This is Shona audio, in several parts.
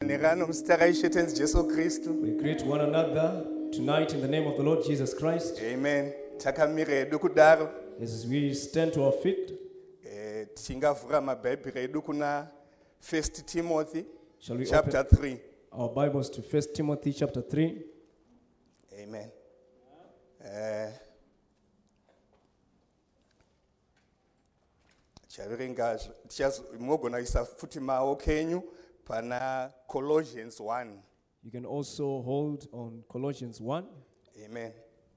We greet one another tonight in the name of the Lord Jesus Christ. Amen. As we stand to our feet, Tingavura mabhaibheri edu kuna 1 Timothy shall we chapter open 3. our Bibles to 1 Timothy chapter 3? Amen. Chaverenga mogona isa futi maoko enyu pana Colossians 1. You can also hold on Colossians 1. Amen.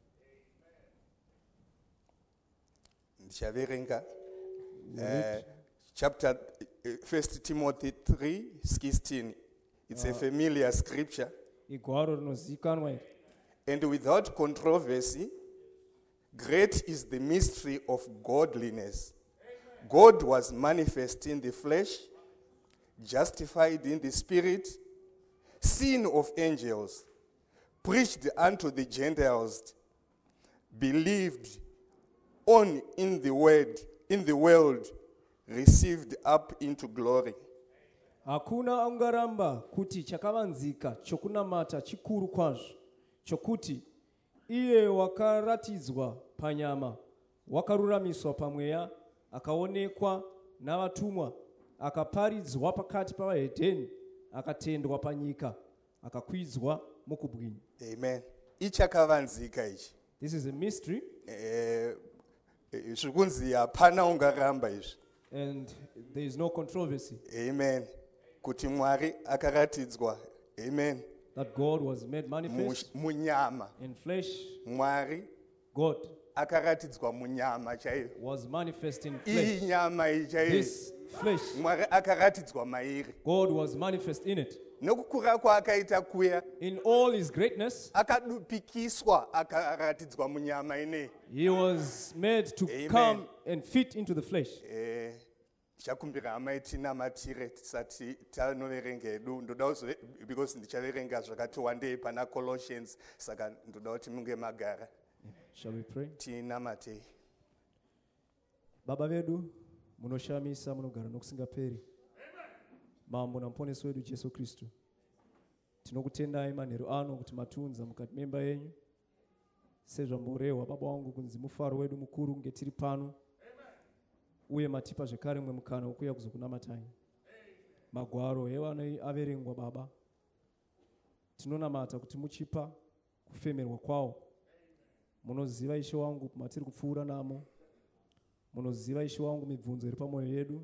Chaverenga chapter 1 Timothy 3:16. It's a familiar scripture. Igwaro rinozikanwa iri. And without controversy, great is the mystery of godliness. God was manifest in the flesh, justified in the spirit, seen of angels, preached unto the Gentiles, believed on in the world, received up into glory. Hakuna angaramba kuti chakavanzika chokunamata chikuru kwazvo chokuti iye wakaratidzwa panyama wakaruramiswa pamweya akaonekwa navatumwa akaparidzwa pakati pavahedheni akatendwa panyika akakwidzwa mukubwinya. Amen. Ichakavanzika ichi. This is a mystery. Zvikunzi hapana ungaramba izvi. And there is no controversy. Amen. Kuti Mwari akaratidzwa. Amen. That God was made manifest munyama. in flesh. Mwari God akaratidzwa munyama chaiyo. was manifest in flesh. Iyi nyama iyi chaiyo. This flesh. Mwari akaratidzwa mairi. God was manifest in it. Nokukura kwaakaita kuya. In all his greatness, akadupikiswa akaratidzwa munyama ine. he was made to come and fit into the flesh. Chakumbira hama tinamatire tisati tanoverenga edu ndoda because ndichaverenga zvakati wandei pana Colossians saka ndoda kuti munge magara. Shall we pray? Tinamate. Baba vedu munoshamisa munogara nokusingaperi. Mambo namuponesi wedu Jesu Kristu. Tinokutendai manheru ano kuti matunza mukati memba yenyu. Sezvamborehwa baba wangu kunzi mufaro wedu mukuru kunge tiri pano. Uye matipa zvekare mwe mukana wokuya kuzokunamatai. Magwaro evanoi averengwa baba. Tinonamata kuti muchipa kufemerwa kwawo. Munoziva Ishe wangu matiri kupfuura namo. Munoziva Ishe wangu mibvunzo iri pamwoyo yedu.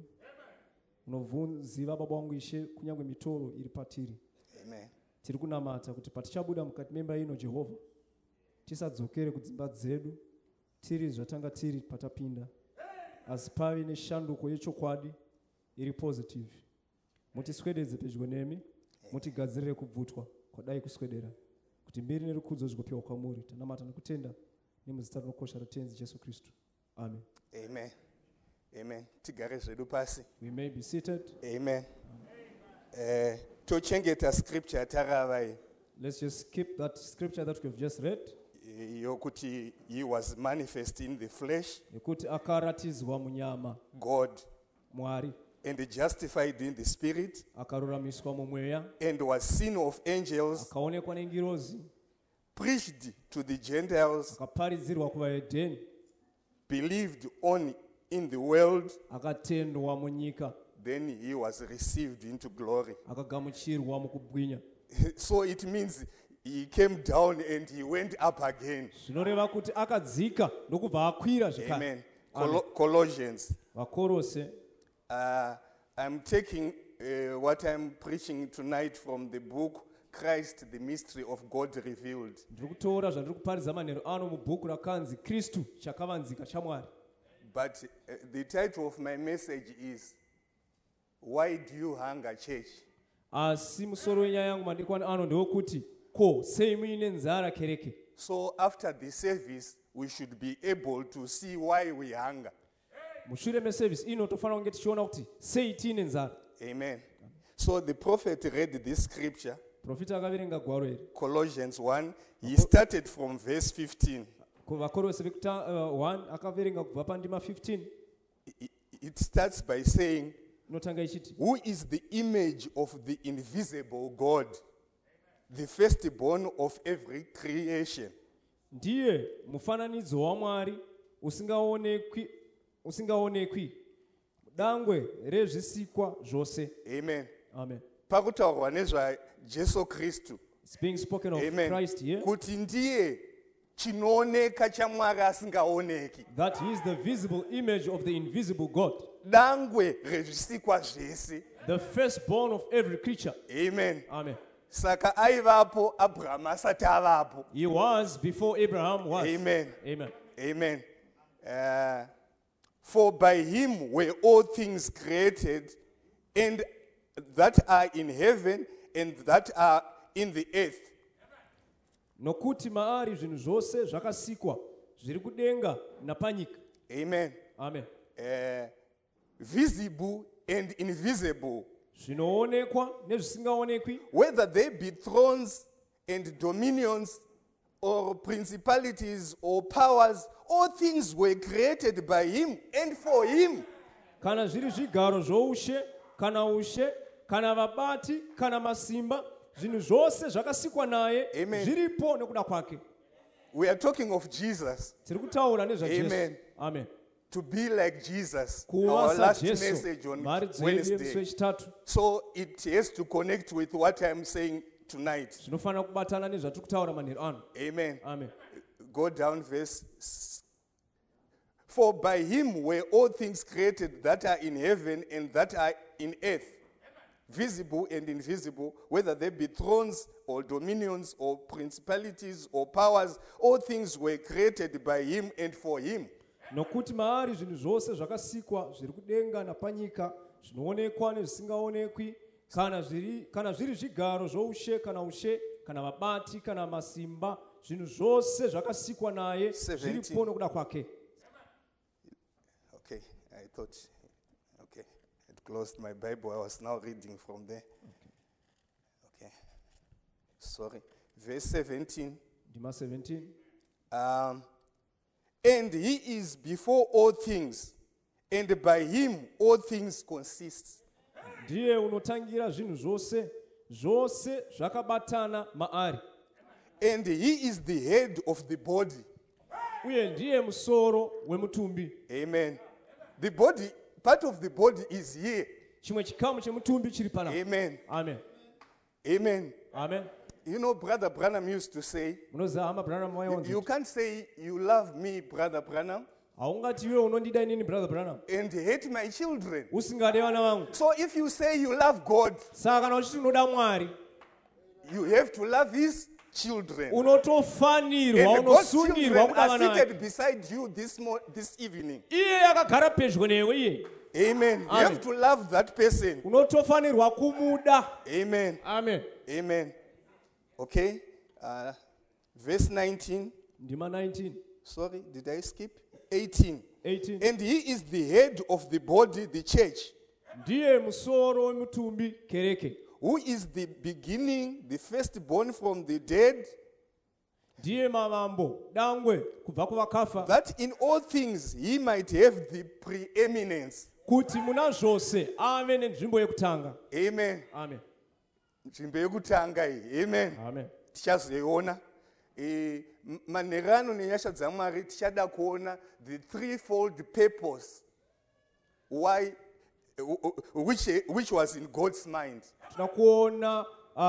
Munoziva baba wangu Ishe kunyangwe mitoro iri patiri. Amen. Tiri kunamata kuti patichabuda mukati memba ino Jehovha tisadzokere kudzimba dzedu tiri zvatanga tiri patapinda. Asi pave neshanduko yechokwadi iri positive. Mutiswededze pedyo nemi, mutigadzirire kubvutwa kwadai kuswedera. Kuti mbiri nerukudzo zvigopiwa kwamuri. Tanamata nekutenda nemuzita rinokosha ratenzi Jesu Kristu. Amen. Amen. Amen. Tigare zvedu pasi. We may be seated. Amen. Tochengeta scripture taravai. Let's just keep that scripture that we have just read. Yokuti he was manifest in the flesh. Yokuti akaratizwa munyama. God. Mwari. And justified in the spirit. Akaruramiswa mumweya. And was seen of angels. Akaonekwa nengirozi. Preached to the Gentiles. Akaparidzirwa kuvahedheni. Believed on in the world. Akatendwa munyika. Then he was received into glory. Akagamuchirwa mukubwinya. So it means he came down and he went up again. Zvinoreva kuti akadzika ndokubva akwira zvekare. Amen. Colossians. Vakorose. I'm taking what I'm preaching tonight from the book Christ, the Mystery of God Revealed. Ndiri kutora zvandiri kuparidza manheru ano mubhuku rakanzi Kristu chakavanzika chaMwari. But the title of my message is Why do you hunger, church? Asi musoro wenyaya yangu madekwana ano ndewokuti ko sei muine nzara kereke. So after the service we should be able to see why we hunger. Mushure meservice ino tofanira kunge tichiona kuti sei tiine nzara. Amen. So the prophet read this scripture. Profita akaverenga gwaro iri. Colossians 1, he started from verse 15. Vakorose 1 akaverenga kubva pandima 15. It starts by saying inotanga ichiti, who is the image of the invisible God, the firstborn of every creation. ndiye mufananidzo waMwari usingaonekwi, dangwe rezvisikwa zvose. Amen. Amen. Pakutaurwa nezvaJesu Kristu. It's being spoken of Amen. Christ here, Kuti ndiye chinooneka chaMwari asingaoneki. that he is the visible image of the invisible God, Dangwe rezvisikwa zvese. the firstborn of every creature. Amen. Amen. Saka aivapo Abraham asati avapo. He was before Abraham was. Amen. Amen. Amen. For by him were all things created, and that are in heaven and that are in the earth. Nokuti maari zvinhu zvose zvakasikwa zviri kudenga napanyika. Amen. Amen. Visible and invisible, Zvinoonekwa nezvisingaonekwi, whether they be thrones and dominions or principalities or powers, all things were created by him and for him. kana zviri zvigaro zvoushe, kana ushe, kana vabati, kana masimba, zvinhu zvose zvakasikwa naye, Amen. zviripo nekuda kwake. We are talking of Jesus. Tiri kutaura nezvaJesu. Amen. Amen. To be like Jesus. Kuva Our last saJesu, message on mari dzedu Wednesday. yemusi wechitatu. So it has to connect with what I'm saying tonight. Zvinofanira kubatana nezvatiri kutaura manheru ano. Amen. Amen. Go down verse. For by him were all things created that are in heaven and that are in earth, visible and invisible, whether they be thrones or dominions or principalities or powers, all things were created by him and for him. Nokuti maari zvinhu zvose zvakasikwa zviri kudenga napanyika, zvinoonekwa nezvisingaonekwi, kana zviri zvigaro zvoushe, kana ushe, kana vabati, kana masimba, zvinhu zvose zvakasikwa naye, 17. zviripo nokuda kwake. Okay, I thought, okay, I had closed my Bible. I was now reading from there. Okay, sorry. Verse 17. Ndima 17. And he is before all things, and by him all things consist. Ndiye unotangira zvinhu zvose, zvose zvakabatana maari. And he is the head of the body. Uye ndiye musoro wemutumbi. Amen. The body, part of the body is here. Chimwe chikamu chemutumbi chiri pana. Amen. Amen. Amen. Amen. You know, Brother Branham used to say, Munoziva hama Branham waionzi. you can't say you love me, Brother Branham, Haungati iwe unondida inini Brother Branham, and hate my children. usingade vana vangu. So if you say you love God, Saka kana uchiti unoda Mwari, you have to love his children. unotofanirwa, And God's unosungirwa children kuda are vana vake. seated beside you this evening. Iye akagara pedyo newe iye. Amen. You have to love that person. Unotofanirwa kumuda. Amen. Amen. Amen. Okay. Verse 19. Ndima 19. Sorry, did I skip? 18. 18. And he is the head of the body, the church, Ndiye musoro wemutumbi, kereke. who is the beginning, the firstborn from the dead, Ndiye mavambo, dangwe, kubva kuvakafa. that in all things he might have the preeminence. Kuti muna zvose ave nenzvimbo yekutanga. Amen. Amen. Nzvimbo yekutanga iyi. Amen. Amen. Tichazoiona. Manherano nenyasha dzaMwari tichada kuona the threefold purpose why which was in God's mind. Tinoda kuona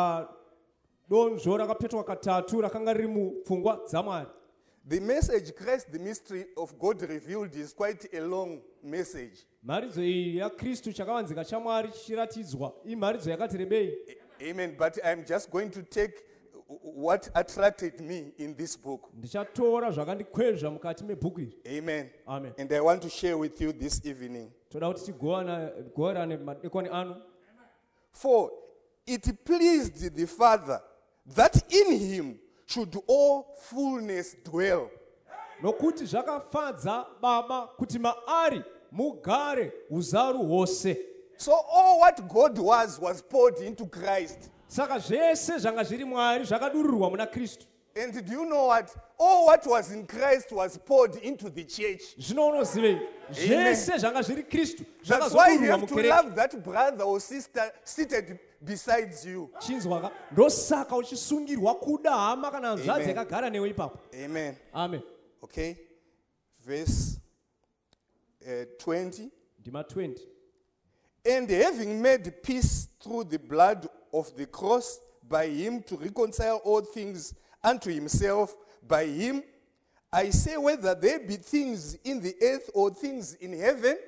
donzvo rakapetwa katatu rakanga riri mupfungwa dzaMwari. The message, Christ, the mystery of God revealed, is quite a long message. Mharidzo iyi yaKristu chakavanzika chaMwari chichiratidzwa imharidzo yakati rebei. Amen. But I'm just going to take what attracted me in this book. Ndichatora zvakandikwezva mukati mebhuku iri. Amen. Amen. And I want to share with you this evening. Toda kuti tigoarane madekoni ano. For it pleased the Father that in him should all fullness dwell. Nokuti zvakafadza Baba kuti maari mugare uzaru hwose. So all what God was poured into Christ. Saka zvese zvanga zviri Mwari zvakadururirwa muna Kristu. And do you know what? All what was in Christ was poured into the church. zvino unozive zvese zvanga zviri kristu That's why you zvakazodurwa have to mukereke love that brother or sister seated besides you. chinzwaka ndosaka uchisungirwa kuda hama kana hanzvadzi yakagara newe ipapo. Amen. Amen. Okay. Verse 20. Ndima 20. And having made peace through the blood of the cross, by him to reconcile all things unto himself, by him, I say, whether there be things in the earth or things in heaven.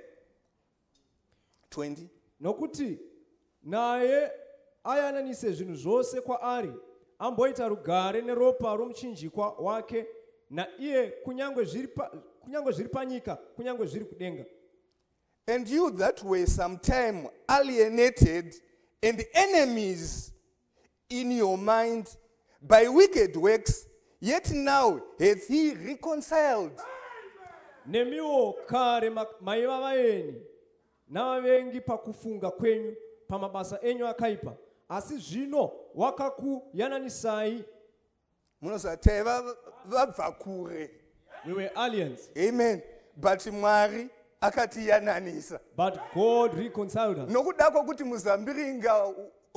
20. Nokuti naye ayananise zvinhu zvose kwaari amboita rugare neropa romuchinjikwa wake naiye kunyange zviri panyika kunyange zviri kudenga. And you that were sometime alienated and enemies in your mind by wicked works, yet now hath he reconciled. Nemiwo kare maiva vaeni navavengi pakufunga kwenyu pamabasa enyu akaipa, asi zvino wakakuyananisai. Munosati vabva kure. We were aliens. Amen. But Mwari akatiyananisa. But God reconciled us. Nokuda kwokuti muzambiringa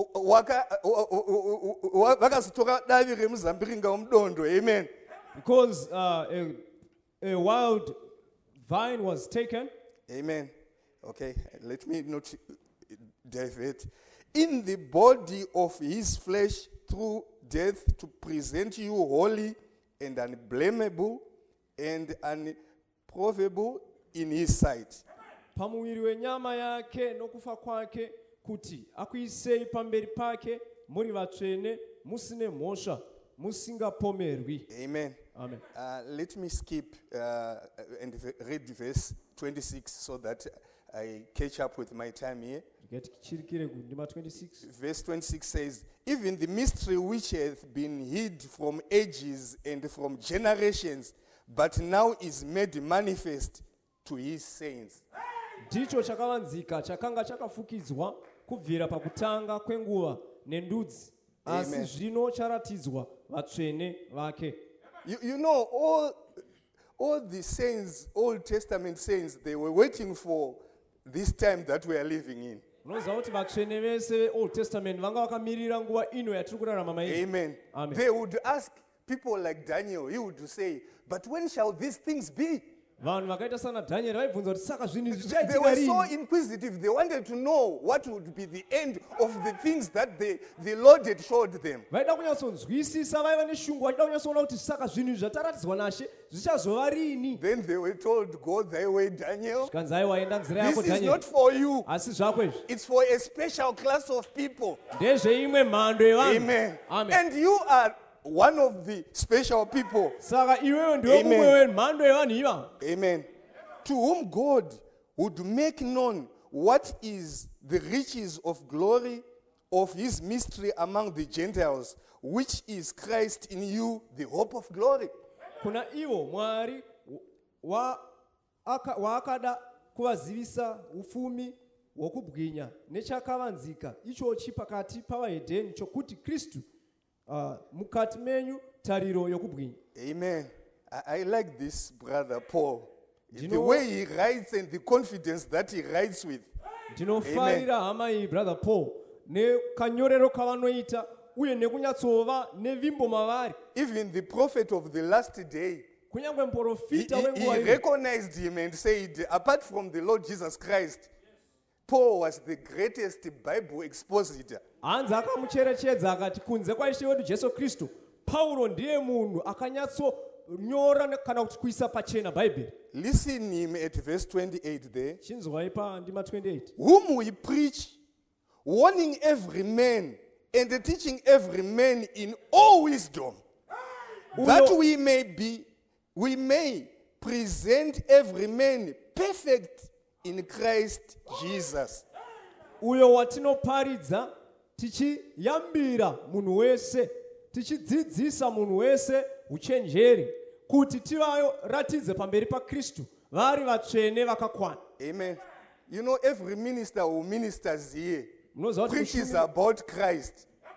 vakazotora davi remuzambiringa womudondo. Amen. Because a wild vine was taken. Amen. Okay, let me not divert. In the body of his flesh through death, to present you holy and unblameable and unprovable in his sight. Pamuviri wenyama yake nokufa kwake kuti akuisei pamberi pake muri vatsvene musine mhosva musingapomerwi. Amen. Amen. Let me skip and read verse 26 so that I catch up with my time here. Verse 26 says, even the mystery which hath been hid from ages and from generations, but now is made manifest to his saints. Ndicho chakavanzika chakanga chakafukidzwa kubvira pakutanga kwenguva nendudzi, asi zvino charatidzwa vatsvene vake. You know, all the saints, Old Testament saints, they were waiting for this time that we are living in. Old Testament Amen. Amen. They would ask people like Daniel, he would say, but when shall these things be? They were so inquisitive. They wanted to know what would be the end of the things that the Lord had showed them. Then they were told, go thy way, Daniel. This is not for you. It's for a special class of people. Amen. And you are one of the special people. Amen. Amen. To whom God would make known what is the riches of glory of his mystery among the Gentiles, which is Christ in you, the hope of glory. Kuna iwo Mwari waakada kuvazivisa ufumi wokubwinya nechakavanzika ichochi pakati pavahedheni chokuti Kristu mukati menyu tariro yokubwinya. Amen. I like this brother Paul. The way he writes and the confidence that he writes with. Ndinofarira hama iyi brother Paul nekanyorero kavanoita uye nekunyatsova nevimbo mavari. Even the prophet of the last day, kunyangwe muprofita wenguva he recognized him and said, apart from the Lord Jesus Christ, Paul was the greatest Bible expositor. Hanzi akamucherechedza akati kunze kwaishe wedu Jesu Kristu, Paulo ndiye munhu akanyatso-nyora kana kuti kuisa pachena Bible. Listen him at verse 28 there. Chinzwai pa ndima 28. Whom we preach, warning every man and teaching every man in all wisdom, that we may present every man perfect in Christ Jesus. Uyo watinoparidza tichiyambira munhu wese, tichidzidzisa munhu wese uchenjeri, kuti tivaratidze pamberi paKristu vari vatsvene vakakwana. Amen. You know, every minister who ministers here preaches about Christ.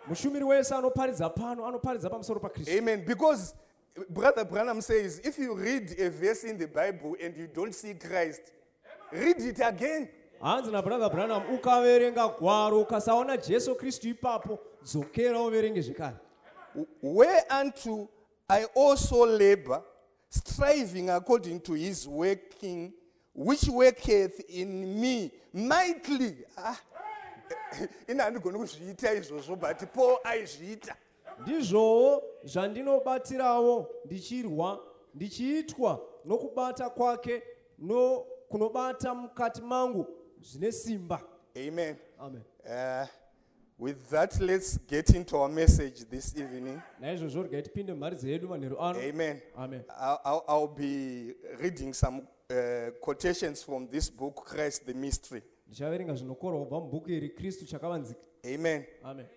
mushumiri wese anoparidza pano anoparidza pamusoro paKristu. Amen. Because Brother Branham says, if you read a verse in the Bible and you don't see Christ, read it again. Hanzi nabrother Branham ukaverenga gwaro ukasaona Jesu Kristu ipapo dzokera uverenge zvekare. Whereunto I also labor, striving according to his working, which worketh in me mightily. Inandigona kuzviita izvozvo, but Paul aizviita. Ndizvowo zvandinobatirawo ndichiitwa nokubata kwake kunobata mukati mangu zvine simba. Amen. Amen. With that, let's get into our message this evening. Naizvozvo regai tipinde mumharidzo yedu manheru ano. Amen. Amen. I'll be reading some quotations from this book, Christ the Mystery. Ndichaverenga zvinokorwa kubva mubhuku iri Kristu chakavanzika. Amen. Amen.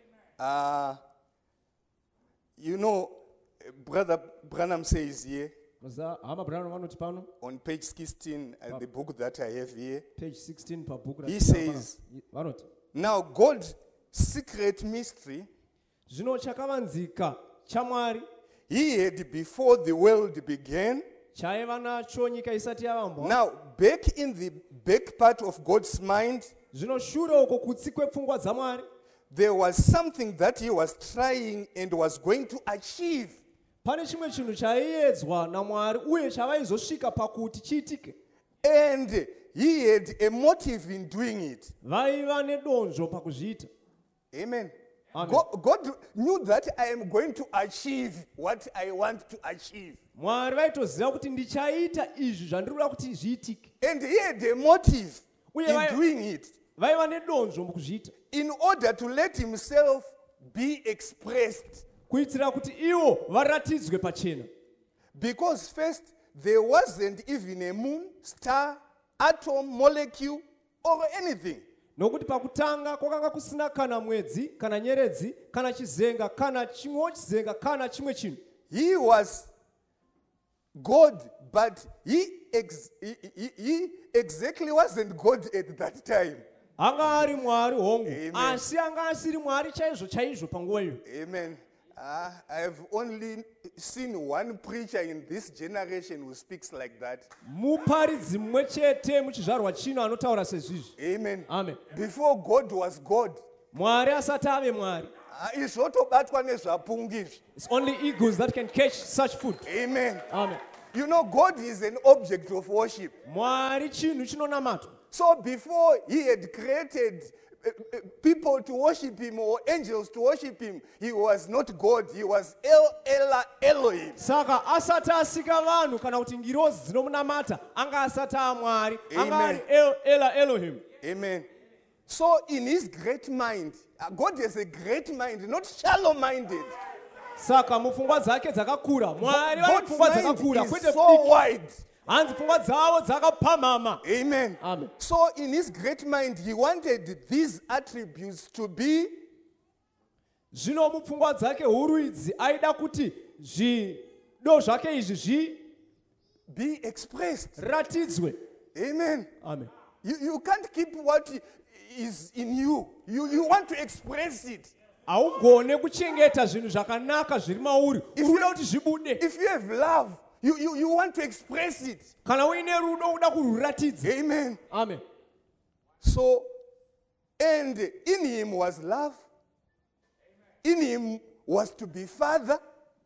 You know, Brother Branham says here, Hama Branham vanoti pano on page 16, the book that I have here, page 16 pabhuku he says, vanoti now God's secret mystery, zvino chakavanzika chaMwari he had before the world began. chaiva nacho nyika isati yavambwa. Now, back in the back part of God's mind, zvino shure uko kutsi kwepfungwa dzaMwari there was something that he was trying and was going to achieve. pane chimwe chinhu chaiedzwa naMwari uye chavaizosvika pakuti chiitike. And he had a motive in doing it. Vaiva nedonzvo pakuzviita. Amen. Amen. God knew that I am going to achieve what I want to achieve. Mwari vaitoziva kuti ndichaita izvi zvandiri kuda kuti zviitike. And he had a motive Uye in doing it vaiva nedonzvo mukuzviita in order to let himself be expressed. kuitira kuti ivo varatidzwe pachena. Because first, there wasn't even a moon, star, atom, molecule, or anything. Nokuti pakutanga kwakanga kusina kana mwedzi kana nyeredzi kana chizenga kana chimwewo chizenga kana chimwe chinhu. He was God, but he exactly wasn't God at that time. Anga ari Mwari hongu, Amen. asi anga asiri Mwari chaizvo panguva iyo. Amen. I have only seen one preacher in this generation who speaks like that. Muparidzi mumwe chete muchizvarwa chino anotaura sezvizvi. Amen. Amen. Before God was God. Mwari asati ave Mwari. Izvotobatwa nezvapungizvi. It's only eagles that can catch such food. Amen. Amen. You know, God is an object of worship. Mwari chinhu chinonamatwa. So before he had created people to worship him or angels to worship him, he was not God. He was Elohim. Saka asati asika vanhu kana kuti ngirozi dzinomunamata anga asati aMwari, anga ari Elohim. Amen. So in his great mind, God has a great mind, not shallow-minded. Saka mupfungwa dzake dzakakura. Mwari vane God's pfungwa mind dzakakura is kwete so wide. hanzi pfungwa dzavo dzakapamhama. Amen. Amen. So in his great mind, he wanted these attributes to be Zvino mupfungwa dzake huru idzi aida kuti zvido zvake izvi be expressed. zviratidzwe. Amen. Amen. You can't keep what is in you. You want to express it. Haugone kuchengeta zvinhu zvakanaka zviri mauri. Unoda kuti zvibude. If you have love, you want to express it. Kana uine rudo unoda kurhuratidza. Amen. Amen. So, and in him was love. In him was to be father.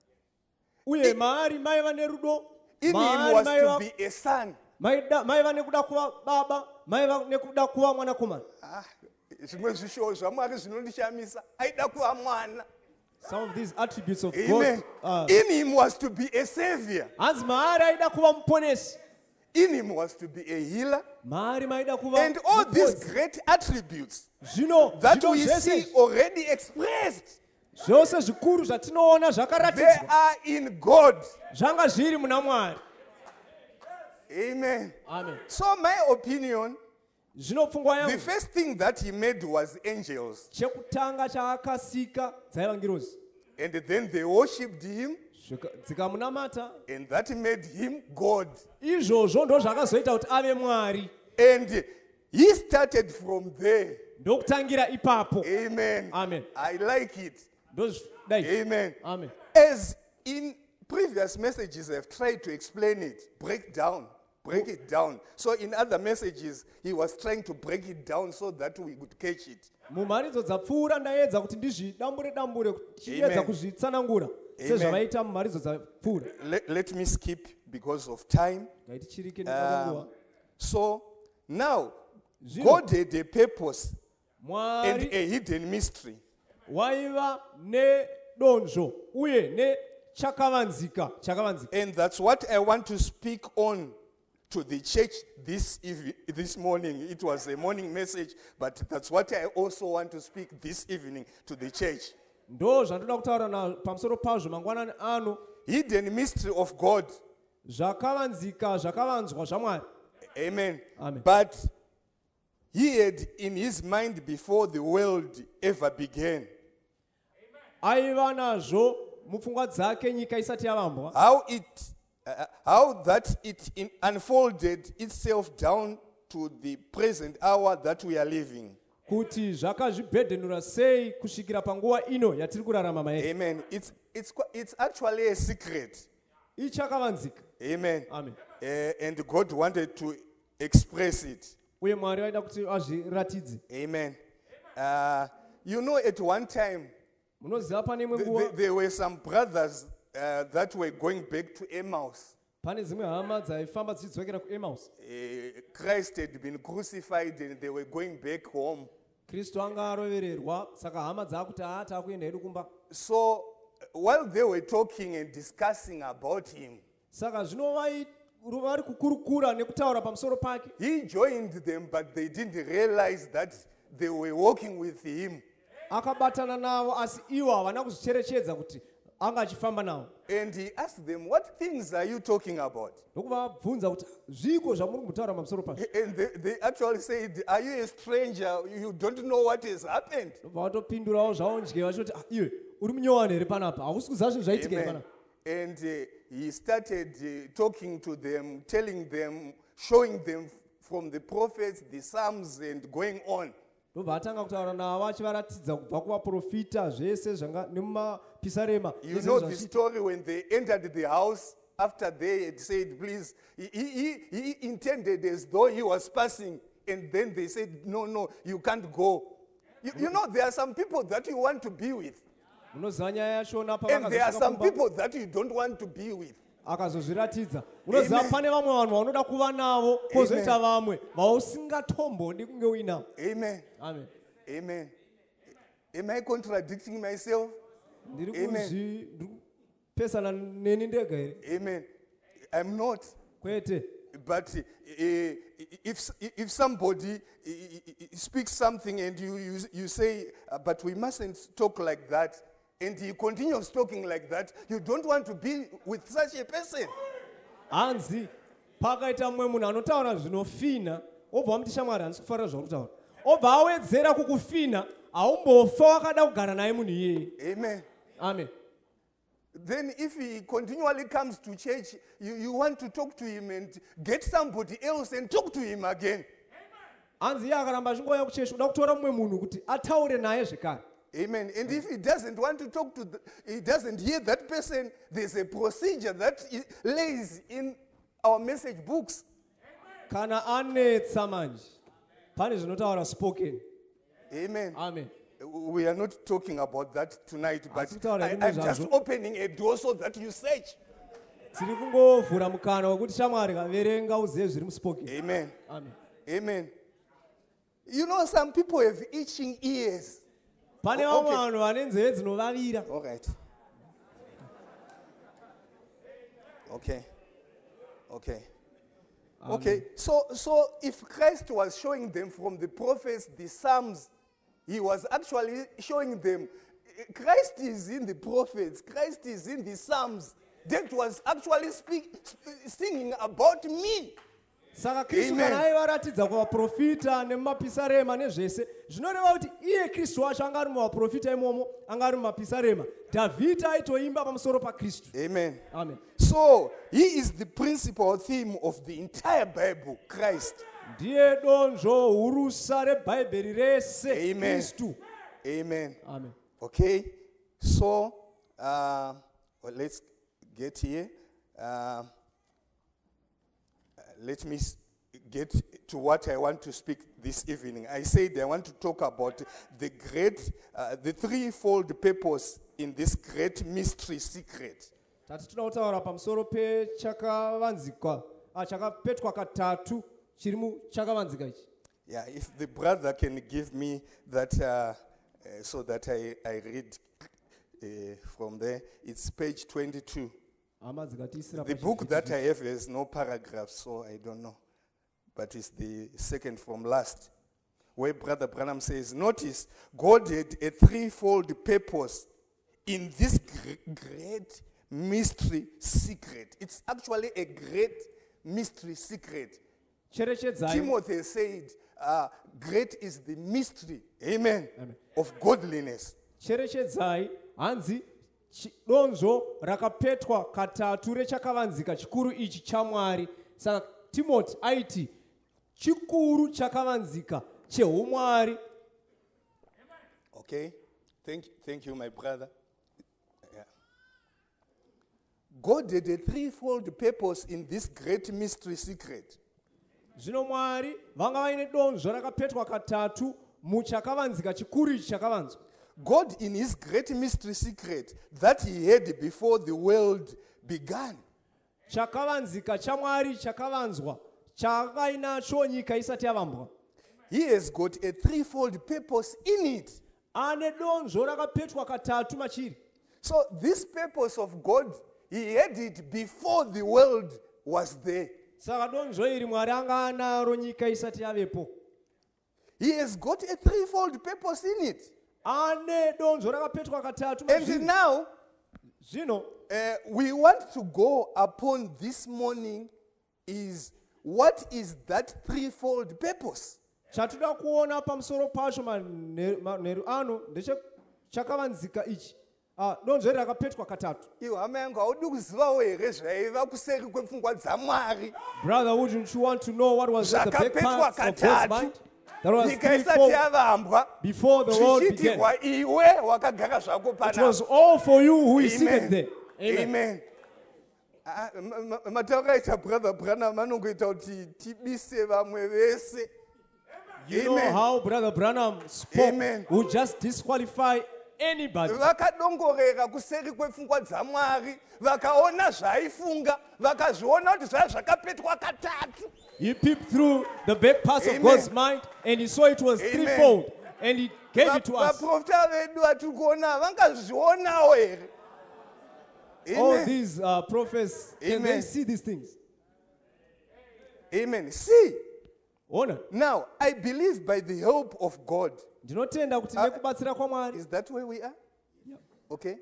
Uye maari maiva nerudo. In him was to be a son. Maiva nekuda kuva baba, maiva nekuda kuva mwanakomana. Zvimwe zvishowo zvaMwari zvinondishamisa. Aida kuva mwana. Some of these attributes of Amen. God. In him was to be a savior. Hanzi maari aida kuva muponesi. In him was to be a healer. Maari maida kuva And all these great attributes zvino that we see already expressed, zvose zvikuru zvatinoona they zvakaratidzwa are in God. zvanga zviri muna Mwari. Amen. Amen. So my opinion, Zvino pfungwa the yangu first thing that he made was angels. chekutanga chaakasika dzaiva ngirozi. And then they worshipped him, Dzikamunamata. and that made him God. Izvozvo ndo zvakazoita kuti ave Mwari. And he started from there. Ndokutangira ipapo. Amen. Amen. I like it. Dai. Amen. Amen. As in previous messages, I've tried to explain it, break it down. So in other messages, he was trying to break it down so that we would catch it. Mumharidzo dzapfuura ndaedza kuti ndizvidambure chiedza Amen. kuzvitsanangura sezvavaita mumharidzo dzapfuura. Let me skip because of time. Ngaitichirike nekuda kwenguva. So now, Zvino, God had a purpose and Mwari a hidden mystery. waiva nedonzvo uye nechakavanzika. And that's what I want to speak on to the church this morning. It was a morning message, but that's what I also want to speak this evening to the church. Ndo zvandoda kutaura pamusoro pazvo mangwanani ano. Hidden mystery of God. Zvakavanzika, zvakavanzwa zvaMwari. Amen. Amen. But he had in his mind before the world ever began. Aiva nazvo mupfungwa dzake nyika isati yavambwa. How that it unfolded itself down to the present hour that we are living. Kuti zvakazvibhedhenura sei kusvikira panguva ino yatiri kurarama mairi. Amen. It's actually a secret. Ichakavanzika. Amen. Amen. And God wanted to express it. Uye Mwari vaida kuti azviratidze. Amen. At one time, Munoziva pane imwe nguva there were some brothers that were going back to Emmaus. pane dzimwe hama dzaifamba dzichidzokera kuEmaus. Christ had been crucified and they were going back home. Kristu anga arovererwa saka hama dzakuti takuenda hedu kumba. So while they were talking and discussing about him, Saka zvino vari kukurukura nekutaura pamusoro pake. he joined them, but they didn't realize that they were walking with him. Akabatana navo asi ivo havana kuzvicherechedza kuti anga achifamba navo. And he asked them, "What things are you talking about?" Ndokuvabvunza kuti zviko zvamuri kutaura pamusoro pazvo. And they actually said, "Are you a stranger? You don't know what has happened?" Vatopindurawo zvavo njye vachoti iwe uri munyowani here panapa hausi kuziva zvinhu zvaitika here Amen. panapa. And he started talking to them, telling them, showing them from the prophets, the Psalms, and going on. Ndobva atanga kutaura navo achivaratidza kubva kuvaprofita zvese nemumapisarema. You know the story when they entered the house after they had said, "Please," he intended as though he was passing, and then they said, no, you can't go. You know, there are some people that you want to be with, Munoziva nyaya yachona and there are some pavakazosvika kumba people that you don't want to be with. akazozviratidza. Munoziva Amen. pane vamwe vanhu vaunoda kuva navo kwozoita vamwe vausingatombondi kunge uinavo. Amen. Amen. Amen. Am I contradicting myself? Ndiri Amen. kupesana neni ndega here. Amen. I'm not. Kwete. But if somebody speaks something and you say, but we mustn't talk like that, and he continues talking like that, you don't want to be with such a person. Hanzi pakaita mumwe munhu anotaura zvinofina obva wamuti shamwari handisi kufarira zvakutaura obva awedzera kukufina haumbofa wakada kugara naye munhu iyeye. Amen. Amen. Then if he continually comes to church, you want to talk to him and get somebody else and talk to him again. Hanzi iye akaramba achingoya kuchechi uda kutora mumwe munhu kuti ataure naye zvekare. Amen. And if he doesn't want to talk to, he doesn't hear that person, there's a procedure that lays in our message books. Kana anetsa manje pane zvinotaura spoken. Amen. Amen. We are not talking about that tonight, but Asitaura I'm nezvazvo. just opening a door so that you search. Tiri kungovhura mukana wekuti shamwari kaverenga uzive zviri muspoken. Amen. Amen. Amen. You know, some people have itching ears. Pane Oh, vamwe okay. vanhu vane nzeve dzinovavira. All right. Okay. Okay. Okay. So if Christ was showing them from the prophets, the Psalms, he was actually showing them Christ is in the prophets, Christ is in the Psalms. That was actually singing about me. Saka Kristu Amen. kana aivaratidza kuvaprofita nemumapisarema nezvese zvinoreva kuti iye Kristu wacho anga ari muvaprofita imomo anga ari mumapisarema. Dhavhidhi aitoimba pamusoro paKristu. Amen. Amen. So he is the principal theme of the entire Bible, Christ. Ndiye donzvo hurusa rebhaibheri rese Amen. Kristu. Amen. Amen. Okay? So, well, let's get here. Let me get to what I want to speak this evening. I said I want to talk about the threefold purpose in this great mystery secret. Tati tinotaura pamusoro pechakavanzikwa chakapetwa katatu chiri muchakavanzika ichi. Yeah, if the brother can give me that so that I read from there, it's page 22. The book that I have has no paragraphs, so I don't know. But it's the second from last, where Brother Branham says, notice, God had a threefold purpose in this great mystery secret. It's actually a great mystery secret. Timothy said, great is the mystery, amen, of godliness. Cherechedzai hanzi donzo rakapetwa katatu rechakavanzika chikuru ichi chamwari. Saka Timothy aiti chikuru chakavanzika cheumwari. Okay, thank you, my brother. Yeah. God had a threefold purpose in this great mystery secret. Zvino Mwari vanga vaine donzo rakapetwa katatu muchakavanzika chikuru ichi chakavanzwa. God, in his great mystery secret that he had before the world began, chakavanzika chamwari chakavanzwa chakainacho nyika isati yavambwa. He has got a threefold purpose in it. Ane donzo rakapetwa katatu machiri. So this purpose of God, he had it before the world was there. Saka donzo iri Mwari anga anaro nyika isati yavepo. He has got a threefold purpose in it. Ane donzo rakapetwa katatu machiri. And now, Zvino we want to go upon this morning is, what is that threefold purpose? Chatuda kuona pamusoro pacho manheru ano ndeche chakavanzika ichi. Donzo iri rakapetwa katatu. Iwe hama yangu haudi kuzivawo here zvaiva kuseri kwepfungwa dzaMwari. Brother, wouldn't you want to know what was at the back parts of God's mind? That was Nyika isati yavambwa. before the world began. Zvichiitirwa iwe wakagara zvako It panapa. was all for you who is seated there. Amen. Matauro aita Brother Branham anongoita kuti tibise vamwe vese. You know how Brother Branham spoke would just disqualify anybody. Vakadongorera kuseri kwepfungwa dzaMwari, vakaona zvaifunga, vakazviona kuti zvakapetwa katatu. He peeped through the back parts of God's mind and he saw it was threefold and he gave it to us. Vaprofita vedu vatiri kuona vangazvionawo here. All these prophets, can they see these things? Amen. See, Ona. now I believe by the help of God. Ndinotenda kuti nekubatsira kwaMwari. Is that where we are? Yeah. Okay.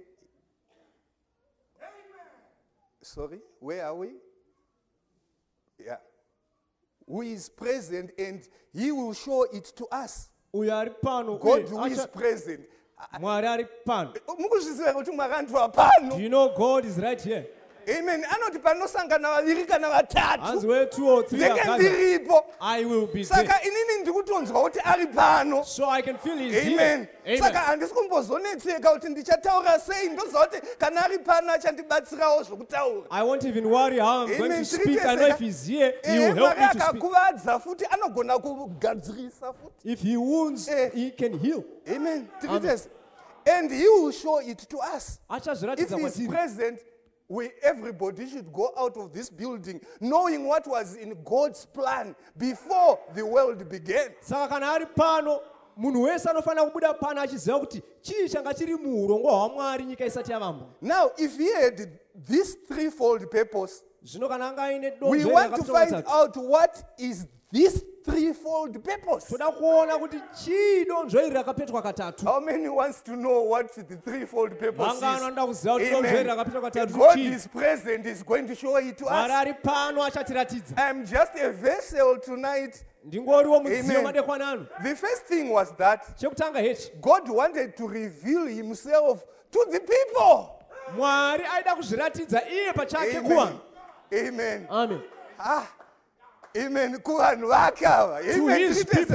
Sorry, where are we? Yeah. Who is present and he will show it to us. Uyo ari pano. God who is present. Mwari ari pano. Mukuzviziva kuti mwakandiwa pano. Do you know God is right here? Amen. Anoti panosangana vaviri kana vatatu. As where 2 or 3 are gathered, ndiripo. I will be there. Saka inini ndikutonzwa kuti ari pano. So I can feel His Amen. here. Saka handisi kumbozonetseka kuti ndichataura sei, ndoziva kuti kana ari pano achandibatsirawo zvokutaura. I won't even worry how I'm going to speak. I know if He's here, He will help me to speak. Akakuvadza futi anogona kugadzirisa futi. If He wounds, He can heal. Amen. And He will show it to us. If He is present, everybody should go out of this building knowing what was in God's plan before the world began. Saka kana ari pano, munhu wese anofanira kubuda pano achiziva kuti chii changa chiri muurongwa hwaMwari nyika isati yavambwa. Now, if He had this threefold purpose, Zvino kana anga aine we donzo want to find out what is this threefold purpose. toda kuona kuti chii donzo iri rakapetwa katatu. How many wants to know what the threefold purpose Vanga is? anoda kuziva kuti donzo iri rakapetwa katatu God chii. is present, is going to show it to Mwari us. ari pano achatiratidza. I'm just a vessel tonight. Ndingoriwo mudziyo madekwana ano. The first thing was that Chekutanga hechi, God wanted to reveal Himself to the people. Mwari aida kuzviratidza iye pachake kuvanhu. Amen. Amen. Amen. Kuvanhu vake ava. To His people.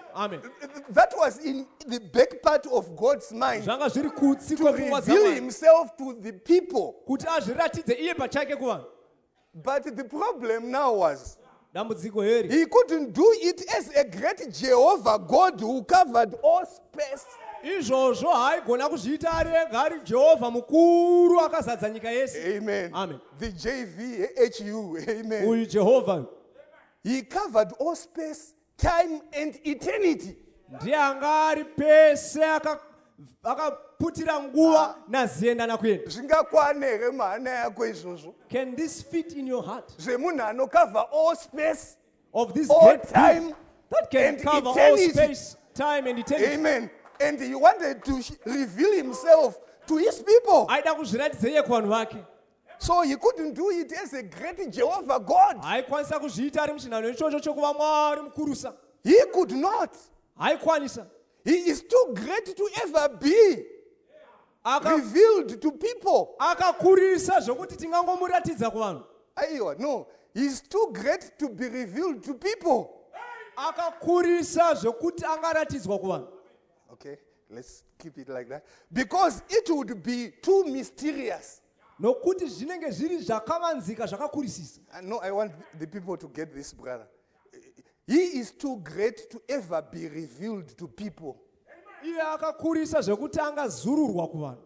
Amen. That was in the back part of God's mind zvanga zviri kutsi to kwepfungwa reveal dzaMwari himself to the people. kuti azviratidze iye pachake kuvanhu. But the problem now was Dambudziko heri, he couldn't do it as a great Jehovah God who covered all space. izvozvo haigona kuzviita ari ega ari Jehovha mukuru akazadza nyika yese. Amen. Amen. The JVHU. Amen. Uyu Jehovha He covered all space, time, and eternity. ndiye anga ari pese akaputira nguva nazienda kuenda. Zvingakwane here mahana yako izvozvo. Can this fit in your heart Zvemunhu anocover all space, of this all great time, being that can and cover all eternity? space, time and eternity? Amen. And he wanted to reveal himself to his people. Aida kuzviratidza iye kuvanhu vake. So he couldn't do it as a great Jehovah God. Haikwanisa kuzviita ari muchinhano ichocho chokuva Mwari mukurusa. He could not. Haikwanisa. He is too great to ever be revealed to people. Akakurisa zvokuti tingangomuratidza kuvanhu. Aiwa, no. He's too great to be revealed to people. Akakurisa zvokuti angaratidzwa kuvanhu. Okay, let's keep it like that. Because it would be too mysterious. Nokuti zvinenge zviri zvakavanzika zvakakurisisa. No, I want the people to get this, brother. He is too great to ever be revealed to people. Iye akakurisa zvokuti angazururwa kuvanhu.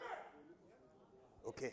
Okay.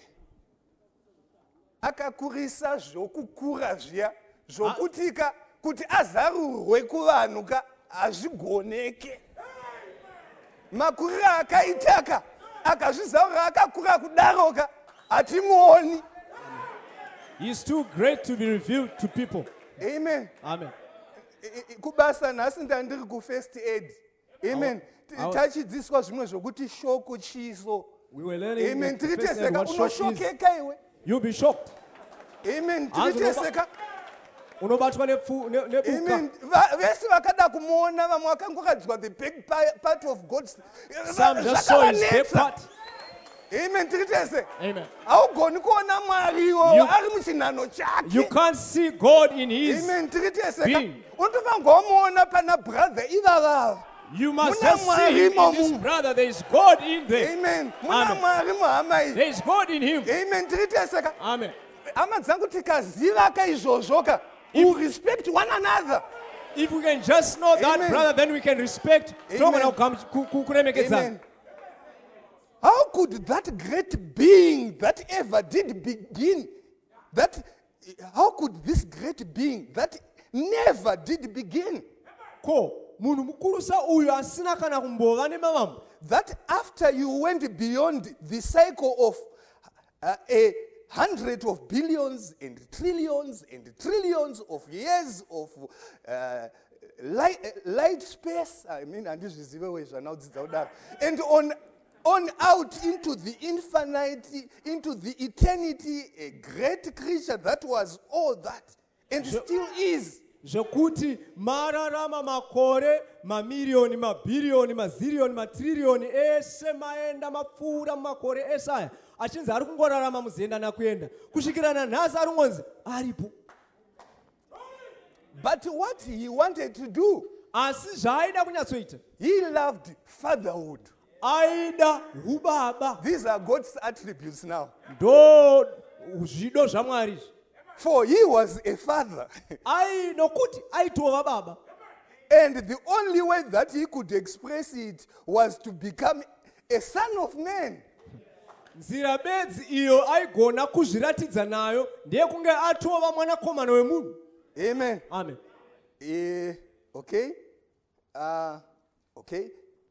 Akakurisa zvokukura zviya zvokutika kuti azarurwe kuvanhu ka azvigoneke. Makurira akaitaka akazvizaurira akakura kudaroka atimuoni. He is too great to be revealed to people. Amen. Amen. Kubasa nhasi ndandiri ku-first aid. Amen. Tachidzidziswa zvimwe zvokuti shoko chiso. We were learning. Amen. the first aid, Tiriteseka what shock is. unoshokeka iwe. You'll be shocked. Amen. Tiriteseka. Unobatwa nebuka. Amen. Vese vakada kumuona vamwe vakangoradzwa the big part of God's. Some just saw his big part. Amen. Tiritese. Amen. Haugoni kuona Mwariwo You- ari muchinhano chake. You can't see God in his. Amen. Tiriteseka. being. Unofangomuona pana brother ivava. You must Muna just see him Mwari in this momu. brother. There is God in there. Amen. Muna Amen. Mwari muhama iyi. There is God in him. Amen. Tiriteseka. Amen. Hama dzangu tikaziva kaizvozvoka. We respect one another. If we can just know that Amen. brother, then we can respect. Amen. Kuremekedzana. Amen. How could that great being that ever did begin, how could this great being that never did begin, Ko munhu mukurusa uyu asina kana kumbova nemavambo. that after you went beyond the cycle of a hundred of billions and trillions of years of light space, I mean, andizvizive wezvanodzidza kudaro, and on out into the infinity, into the eternity, a great creature that was all that and still is. Zvokuti mararama makore mamiriyoni mabhiriyoni maziriyoni matiriyoni ese maenda mapfuura mumakore ese aya achinzi ari kungorarama muzienda nakuenda kusvikira nanhasi ari kungonzi aripo. But what he wanted to do, Asi zvaaida kunyatsoita, he loved fatherhood. aida ubaba. These are God's attributes now. Ndo zvido zvaMwari izvi. For he was a father. Nokuti aitova baba. And the only way that he could express it was to become a son of man. Nzira bedzi iyo aigona kuzviratidza nayo ndeyekunge atova mwanakomana wemunhu. Amen. Amen. Okay. Okay.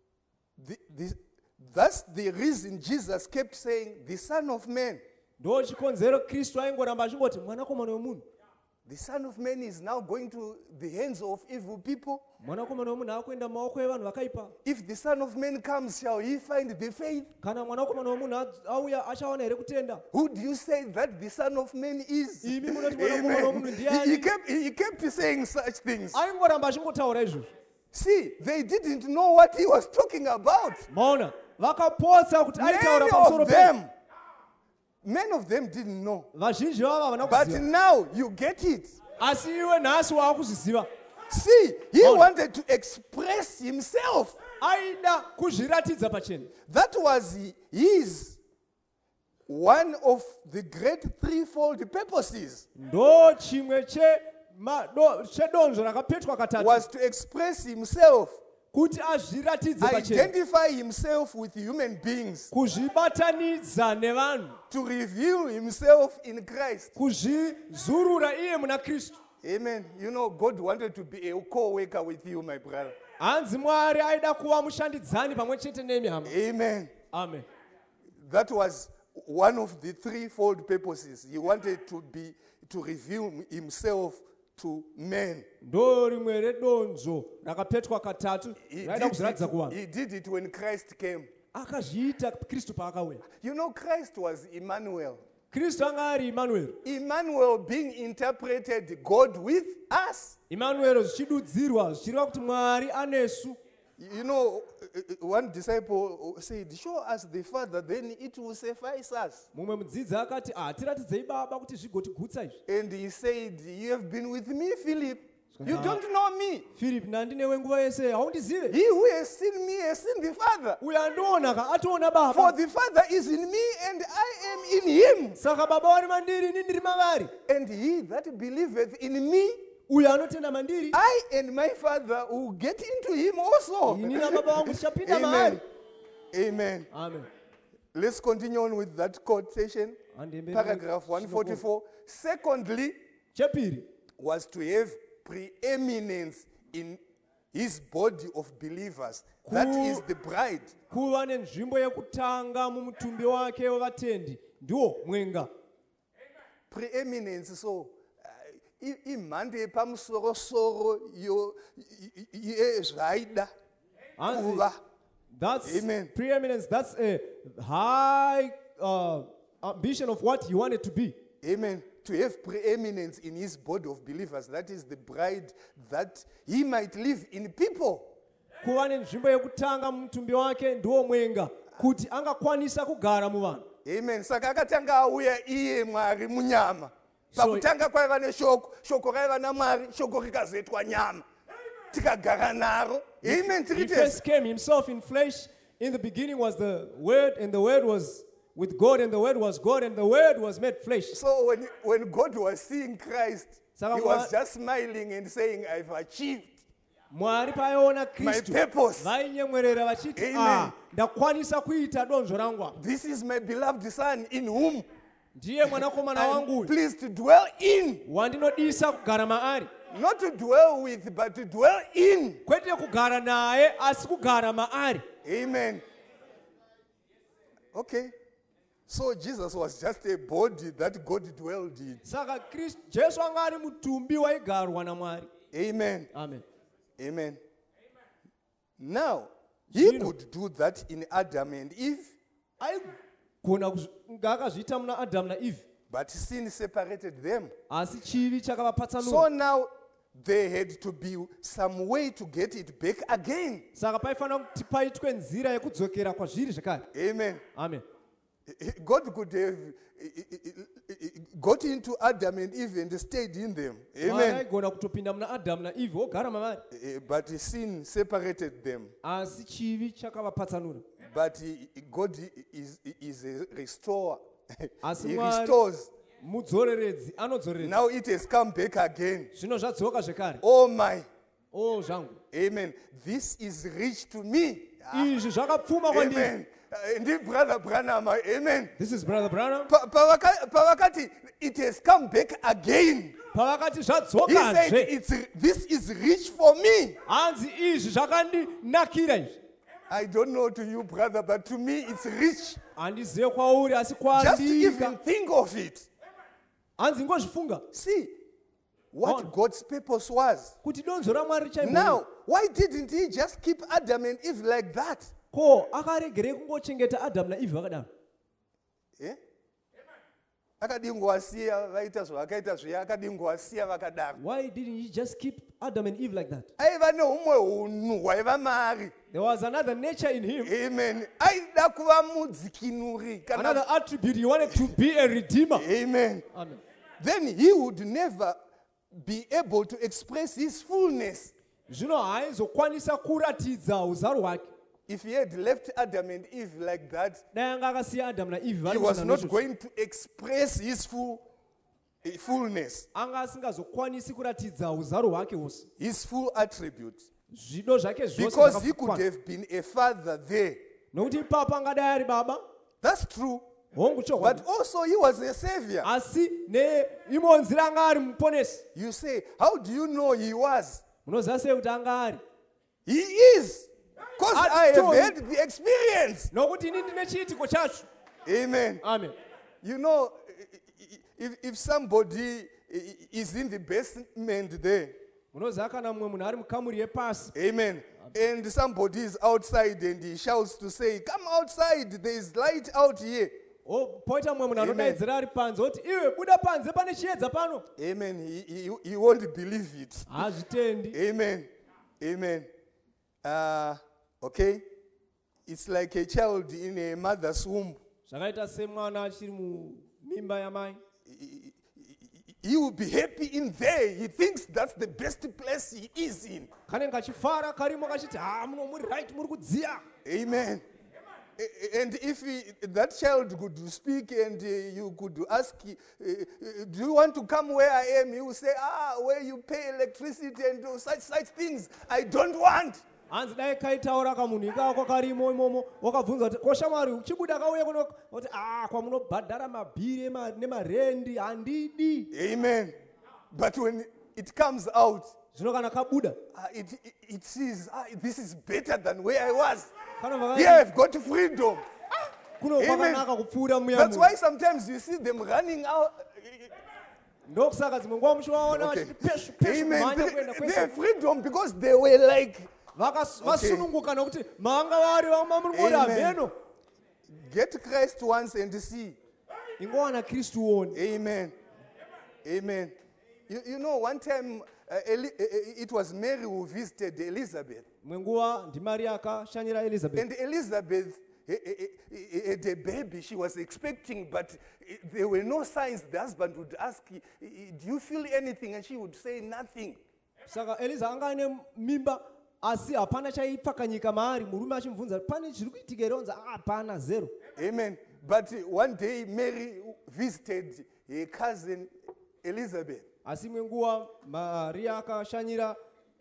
That's the reason Jesus kept saying, the Son of Man. Ndo chikonzero Kristu aingoramba achingoti mwanakomana wemunhu. The Son of Man is now going to the hands of evil people. Mwanakomana wemunhu akuenda mumaoko evanhu vakaipa. If the Son of Man comes, shall he find the faith? Kana mwanakomana wemunhu auya achawana here kutenda? Who do you say that the Son of Man is? Imi munoti mwanakomana wemunhu He ndiani? kept saying such things. Aingoramba achingotaura izvozvo. See, they didn't know what he was talking about. Maona vakapotsa kuti aitaura pamusoro pe. Many of them didn't know. Vazhinji vavo havana But kuziva. now you get it. Asi iwe nhasi waakuzviziva. See, he Ona. wanted to express himself. aida kuzviratidza pachena. That was his one of the great threefold purposes, Ndo chimwe chedonzvo rakapetwa katatu was to express himself, kuti azviratidze pachena, identify himself with human beings, kuzvibatanidza nevanhu, to reveal himself in Christ. kuzvizurura iye muna Kristu. Amen. You know, God wanted to be a co-worker with you, my brother. Hanzi Mwari aida kuva mushandidzani pamwe chete nemi hama. Amen. Amen. That was one of the threefold purposes. He wanted to reveal himself to men. Ndo rimwe redonzvo rakapetwa katatu He raida kuzviratidza kuvanhu. did it when Christ came. Akazviita Kristu paakauya. You know, Christ was Emmanuel. Kristu anga ari Emmanuel. Emmanuel being interpreted God with us. Emmanuel zvichidudzirwa zvichireva kuti Mwari anesu. You know, one disciple said, show us the Father, then it will suffice us. Mumwe mudzidzi akati, tiratidzei Baba kuti zvigotigutsa izvi. And he said, you have been with me, Philip. You don't know me. Philip, nandinewe nguva yese haundizive. He who has seen me has seen the Father. Uyo andiona ka ationa For Baba. the Father is in me and I am in him. Saka Baba vari mandiri, ini ndiri mavari. And he that believeth in me, Uyo anotenda mandiri, I and my Father will get into him also. ini na Baba vangu tichapinda maari. Amen. Amen. Amen. Let's continue on with that quotation. Andemberi- Paragraph 144. Secondly, Chepiri, was to have preeminence in his body of believers. That is the bride. kuva nenzvimbo yekutanga mumutumbi wake wevatendi, ndiwo mwenga. Preeminence, so imhando yepamusoro-soro yezvaida kuva. That's Amen. preeminence. That's a high ambition of what he wanted to be. Amen. To have preeminence in his body of believers, that is the bride, that he might live in people. Kuva nenzvimbo yekutanga mumutumbi wake ndiwo mwenga, kuti angakwanisa kugara muvanhu. Amen. Saka akatanga auya iye Mwari munyama. Pakutanga kwaiva neshoko, shoko raiva naMwari, shoko rikazoitwa nyama. Tikagara naro. Amen. He first came himself in flesh. In the beginning was the Word, and the Word was with God, and the Word was God, and the Word was made flesh. So when God was seeing Christ, Saka he was just smiling and saying, I've achieved Mwari paiona my Kristu purpose. vainyemwerera vachiti, Amen. ndakwanisa kuita donzvo rangu apa. This is my beloved son in whom Ndiye mwanakomana wangu I'm uyu pleased to dwell in. wandinodisa kugara maari. Not to dwell with, but to dwell in. Kwete kugara naye asi kugara maari. Amen. Okay. So Jesus was just a body that God dwelled in. Saka Jesu anga ari mutumbi waigarwa naMwari. Amen. Amen. Amen. Now, he could do that in Adam and Eve, Aigona kunga akazviita muna Adamu naEve, but sin separated them. asi chivi So chakavapatsanura. now there had to be some way to get it back again. Saka paifanira kuti paitwe nzira yekudzokera kwazviri zvakare. Amen. Amen. God could have got into Adam and Eve and stayed in them. Mwari Amen. aigona kutopinda muna Adamu naEve wogara mavari, But sin separated them. asi chivi chakavapatsanura. But God is a restorer. Asi He Mwari restores. mudzoreredzi anodzoreredza. Now it has come back again. Zvino zvadzoka zvekare. Oh my. O zvangu, Amen. This is rich to me. izvi zvakapfuma kwandiri. Amen. Indeed, Brother Branham. Amen. This is Brother Branham. Pavakati, it has come back again. Pavakati He said, zvadzokazve. this is rich for me. Hanzi izvi zvakandinakira izvi. I don't know to you, brother, but to me it's rich. Handizive kwauri asi Just to even kwandika. think of it. Hanzi ngozvifunga See what God's purpose was. kuti donzvo raMwari chaimo. Now, why didn't he just keep Adam and Eve like that? Ko akaregerei kungochengeta Adamu naEve vakadaro? Eh? Akadingowasiya vaita zvavakaita zviya, akadingowasiya vakadaro. Why didn't he just keep Adam and Eve like that? Aiva neumwe unhu hwaiva maari. There was another nature in him, Amen. Aida kuva mudzikinuri. another attribute. He wanted to be a redeemer. Amen. Amen. Then he would never be able to express his fullness. zvino haizokwanisa kuratidza uzaro hwake. If he had left Adam and Eve like that, dai anga akasiya adamu naevhi he was not going to express his fullness, anga asingazokwanisi kuratidza uzaro hwake hwose, his full attribute, zvido zvake zvose because he could zvakafukwana. have been a father there. Nokuti ipapo angadai ari baba, That's true. hongu But chokwadi, also he was a savior. asi neimwe nzira anga ari muponesi. You say, how do you know he was? Munoziva sei kuti anga ari? He is. Because I have had the experience. Nokuti ini ndine chiitiko chacho. Amen. Amen. You know, if somebody is in the basement there, Munoziva kana mumwe munhu ari mukamuri yepasi, amen, and somebody is outside and he shouts to say, come outside, there is light out here. poita mumwe munhu Amen. anodaidzira ari panze oti iwe buda panze pane chiedza pano. Amen. He won't believe it. Hazvitendi. Amen. Amen. Okay. It's like a child in a mother's womb. Zvakaita semwana achiri mumimba yamai. He will be happy in there. He thinks that's the best place he is in. Kanenge kachifara karimo kachiti muno muri right muri kudziya. Amen. And if that child could speak and you could ask, do you want to come where I am? He will say, where you pay electricity and do such things. I don't want. Hanzi dai kaitaura kamunhu ikako karimo imomo wakabvunza kuti koshamwari uchibuda kauye kuno kuti kwamunobhadhara mabhiri nemarendi handidi. Amen. But when it comes out, Zvino kana kabuda it sees, this is better than where I was. kanobva Here I've got freedom. kuno kwakanaka kupfuura muya That's munhu. why sometimes you see them running out. Ndokusaka dzimwe nguva muchivaona Okay. vachiti peshu peshu Amen. kumhanya kuenda They have kwese. freedom because they were like, Vasununguka nokuti manga vari vama muri kuona Amen. hameno. get Christ once and see. Ingowana Kristu uone. Amen. Amen. You know, one time it was Mary who visited Elizabeth. Imwe nguva ndiMaria akashanyira Elizabeth. And Elizabeth had a baby she was expecting, but there were no signs. The husband would ask, do you feel anything? And she would say nothing. Saka Eliza anga ane mimba asi hapana chaipfakanyika maari. Murume achimubvunza pane zviri kuitika here onza hapana zero. Amen. But one day Mary visited her cousin Elizabeth. Asi imwe nguva Maria akashanyira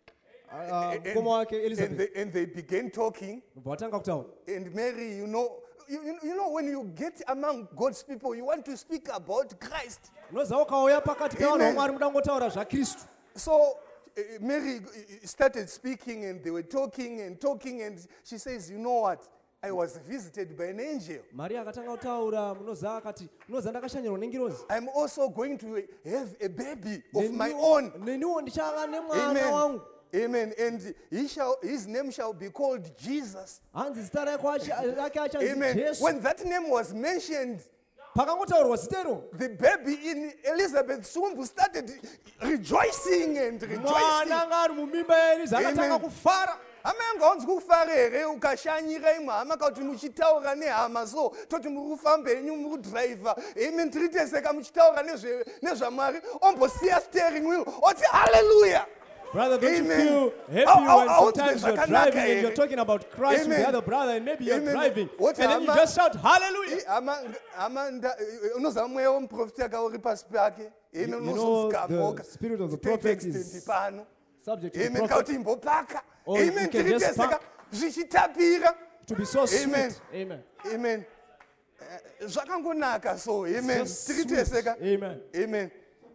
mukoma wake Elizabeth. And they began talking. Vatanga kutaura. And Mary, you know, when you get among God's people, you want to speak about Christ. Unoziva ukauya pakati pevanhu Amen. vaMwari muda kungotaura zvaKristu. So Mary started speaking, and they were talking, and she says, you know what? I was visited by an angel. Maria akatanga kutaura, munoziva akati munoziva ndakashanyirwa nengirozi. I'm also going to have a baby of my own. Neniwo ndichava nemwana Amen. wangu. Amen. And his name shall be called Jesus. Hanzi zita rake achanzi Amen. Jesu. When that name was mentioned, Pakangotaurwa zita iro, the baby in Elizabeth's womb started rejoicing and rejoicing. mwana anga ari mumimba yaEliza akatanga Amen. kufara. Amenga onzi kufara here ukashanyira imwe hama kuti muchitaura nehama so toti muri kufamba henyu muri kudhiraivha. Amen. Tiriteseka muchitaura nezvaMwari ombosiya steering wheel oti hallelujah. Brother, don't Amen. you feel happy How when sometimes you're zvakanaka driving and here. you're talking about Christ with Amen. the other brother and maybe you're Amen. driving What and then you hama- just shout hallelujah. Unoziva mweya womuprofita akauri pasi pake. Amen. You know Unozozigamoka. the spirit of the Take prophet text is pano. subject to the Amen. prophet Kauti imbopaka. Or you Amen. can just Tiriteseka park. zvichitapira. to be so sweet. Amen. Amen. Amen. Zvakangonaka so. Amen. Just sweet. Tiriteseka. Amen. Amen.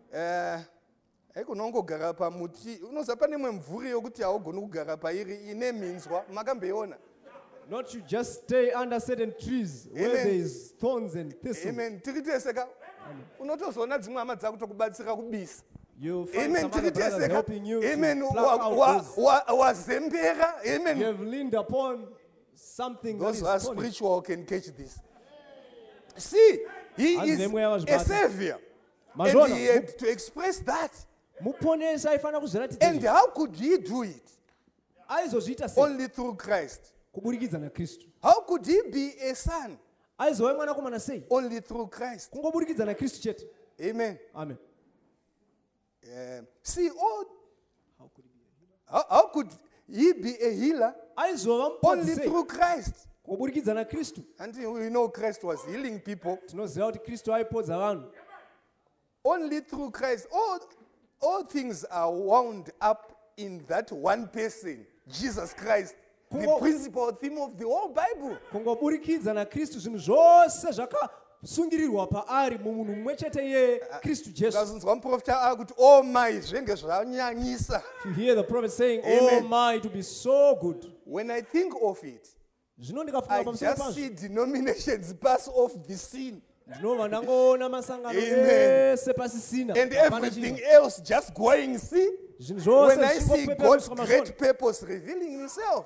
Unongogara pamuti. Unoziva pane imwe mvuri yokuti haugoni kugara pairi ine minzwa. Makamboiona. Not you just stay under certain trees where Amen. there is thorns and thistles. Amen. Tiriteseka. Unotozoona dzimwe hama dzakutokubatsira kubisa. You find Amen. some other brothers Tiriteseka. helping you Amen. to pluck out those. Wazembera. Amen. You have leaned upon something that Those is who are thorny. spiritual can catch this. See, he Hanzi is nemweya a wazvibata. savior. And Mazvona, he had to express that. muponesi aifanira And kuzviratidza how could he do it? aizozviita sei Only through Christ. kuburikidza naKristu. How could he be a son? Aizova mwanakomana sei Only through Christ. kungoburikidza naKristu chete. Amen. Amen. See, How could he be a healer? how could he be a healer Aizova only muponzi sei through Christ? kubudikidza na Kristu. And we know Christ was healing people Tinoziva kuti Kristu aipodza vanhu. only through Christ. All things are wound up in that one person, Jesus Christ, the Kungo- principal theme of the whole Bible. Kungoburikidza na Kristu zvinhu zvose zvakasungirirwa paari mumunhu mumwe chete iye Kristu Jesu. Ngazunzwa muprofita akuti oh my zvenge zvanyanyisa. You hear the prophet saying, Amen. oh my, to be so good. When I think of it, Zvino I ndikafunga pamusoro just pazvo. see denominations pass off the scene Ndinobva ndangoona masangano Amen. ese pasisina. and Hapana everything chinhu. else just going. See, Zvinhu zvose when I see God's zvingopeperetswa great mazvoni. purpose revealing Himself.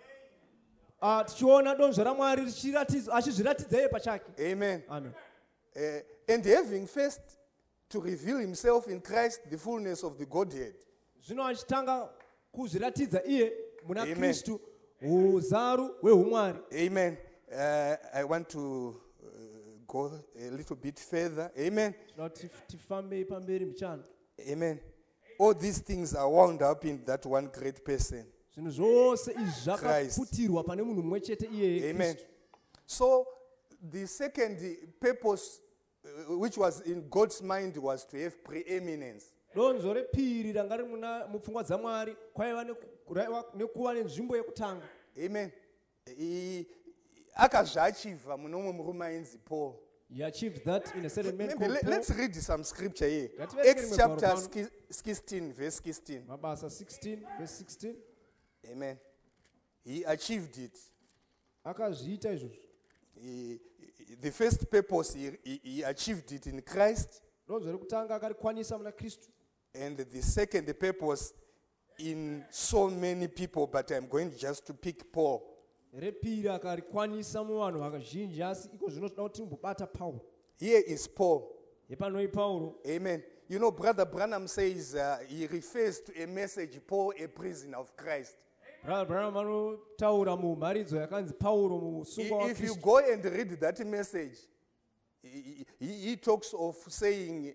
Tichiona donzvo raMwari achizviratidza iye pachake. Amen. Amen. And having first to reveal Himself in Christ, the fullness of the Godhead. Zvino achitanga kuzviratidza iye muna Amen. Kristu uzaru hweumwari. Amen. I want to go a little bit further. Amen. Tinoti tifambei pamberi mbichana. Amen. All these things are wound up in that one great person. Zvinhu zvose izvi Christ. zvakaputirwa pane munhu mumwe chete iye Amen. Kristu. So the second purpose, which was in God's mind, was to have preeminence. Donzvo repiri ranga riri mupfungwa dzaMwari kwaiva nekuva nenzvimbo yekutanga. Amen. Akazviachievha munomwe murume ainzi Paul. He achieved that in a certain man Maybe called Paul. let's read some scripture here. Ngativerenge Acts rimwe chapter gwaro 16, verse 16. Mabasa 16 verse 16. Amen. He achieved it. Akazviita izvozvo. The first purpose, he achieved it in Christ. Donzvo rekutanga akarikwanisa muna Kristu. And the second purpose in so many people, but I'm going just to pick Paul. Repiri akarikwanisa muvanhu vakazhinji asi iko zvino tinoda kuti timbobata Paulo. Here is Paul. Yepanoi Paulo. Amen. You know, Brother Branham says he refers to a message, Paul, a prisoner of Christ. Brother Branham vanotaura mumharidzo yakanzi Paulo musungwa If you waKristu. go and read that message, he talks of saying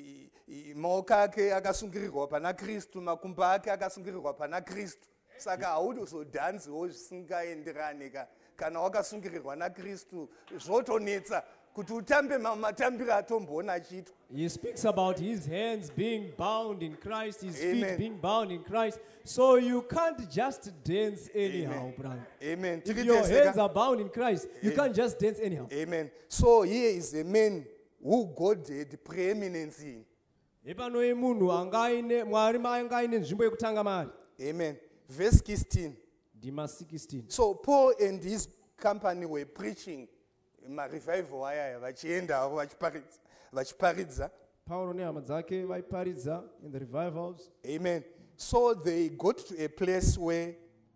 maoko ake akasungirirwa pana Kristu, makumbo ake akasungirirwa pana Kristu. Saka haudozodhanziwo zvisingaenderani kana wakasungirirwa naKristu zvotonetsa kuti utambe matambiro atomboona achiitwa. He speaks about his hands being bound in Christ, his Amen. feet being bound in Christ. So you can't just dance anyhow, brother. Amen. If your hands are bound in Christ, you can't just dance anyhow. Amen. So here is a man who God had preeminence in. Yepanoi munhu Mwari anga aine nzvimbo yekutanga maari. Amen. Verse 16. Ndima 16. So Paul and his company were preaching revival aya vachienda vachiparidza. Paulo nehama dzake vaiparidza in the revivals. Amen. So they got to a place where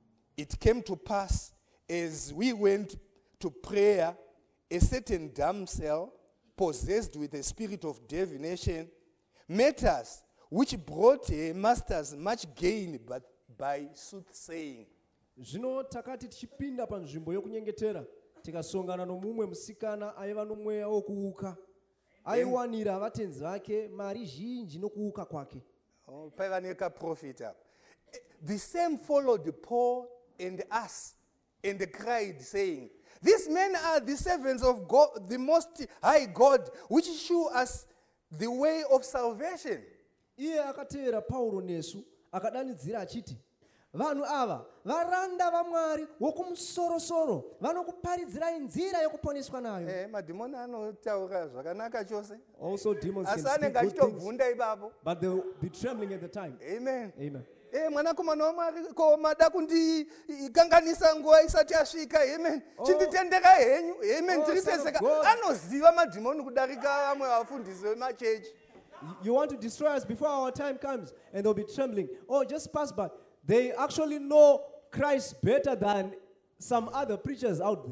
it came to pass as we went to prayer, a certain damsel possessed with a spirit of divination met us, which brought her masters much gain but by soothsaying. Zvino takati tichipinda panzvimbo yokunyengetera tikasongana nomumwe musikana aiva nomweya wokuuka. Aiwanira vatenzi vake mari zhinji nokuuka kwake. Paiva nekaprofita apa. The same followed Paul and us and cried, saying, these men are the servants of God, the most high God, which show us the way of salvation. Iye akatevera Paulo nesu akadanidzira achiti, vanhu ava varanda vaMwari wokumusoro-soro vanokuparidzirai nzira yokuponeswa nayo. Madhimoni anotaura zvakanaka chose. Also demons can Asi speak anenge good things, achitobvunda ipapo. but they will be trembling at the time. Amen. Amen. Mwanakomana waMwari, ko mada kundikanganisa nguva isati yasvika. Amen. Chinditendera henyu. Amen. Tiri Son of teseka. God. Anoziva madhimoni kudarika vamwe vafundisi vemachechi. You want to destroy us before our time comes, and they'll be trembling. Oh, just pass by. They actually know Christ better than some other preachers out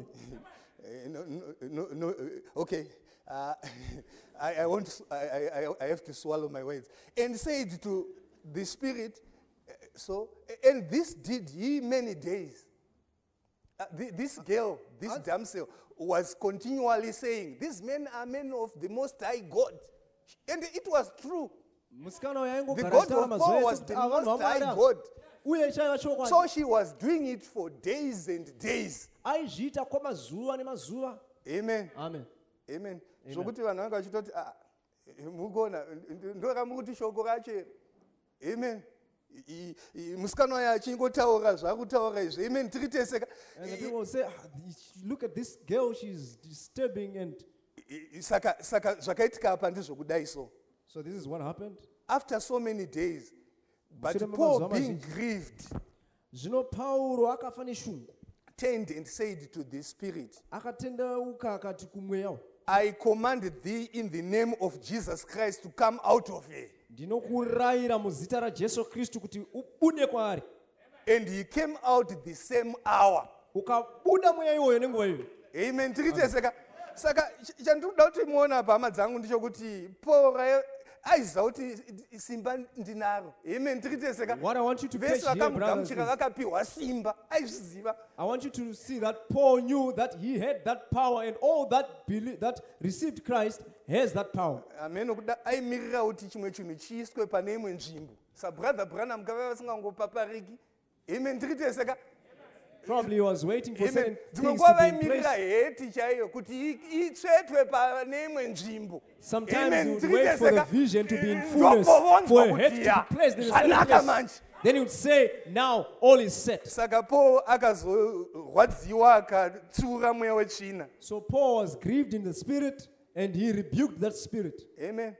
there. No, okay. I have to swallow my words. And said to the Spirit, and this did he many days. This girl, this damsel, was continually saying, these men are men of the Most High God. And it was true. musikana The yaingogara God achitaura of mazuva Paul ese was kuti the ava vanhu most high vamwari God. uye chaiva chokwadi. So she was doing it for days and days. Aizviita kwamazuva nemazuva. Amen. Amen. Amen. Zvokuti vanhu vanga vachitoti mugona ndoramukuti shoko racho. Amen. Musikana wayo achingotaura zvakutaura izvi. Amen. Tiriteseka. And the people will say, look at this girl, she's disturbing. And saka zvakaitika apa ndizvokudai so. so this is what happened. After so many days, but Mushure Paul memazuva being mazhinji. grieved Zvino Pauro akafa neshungu. turned and said to the spirit, Akatendeuka akati kumweya, I command thee in the name of Jesus Christ to come out of her. ndinokurayira muzita raJesu Kristu kuti ubude kwaari. And he came out the same hour. Ukabuda mweya iwoyo nenguva iyoyo. Amen. Tiriteseka. Saka chandinoda kuti muona apa hama dzangu ndichokuti Paul aiziva kuti simba ndinaro. Amen. Tiriteseka. What I want you to catch Vese here, brothers, vakamugamuchira is vakapiwa simba aizviziva. I want you to see that Paul knew that he had that power, and all that that received Christ has that power. Amen. Nokuda aimirira kuti chimwe chinhu chiiswe pane imwe nzvimbo. Sa brother Branham kava vasingangopapariki. Amen. Tiriteseka. Probably he was waiting for certain Dzimwe things nguva to be in vaimirira place. heti chaiyo kuti itsvetwe pane imwe nzvimbo. Sometimes he would wait for the vision to be in fullness, for a head to be placed in a certain zvanaka place. manje. Then he would say, now all is set. Saka Paul akazorwadziwa akatsiura mweya wetsvina. So Paul was grieved in the spirit, and he rebuked that spirit. Amen.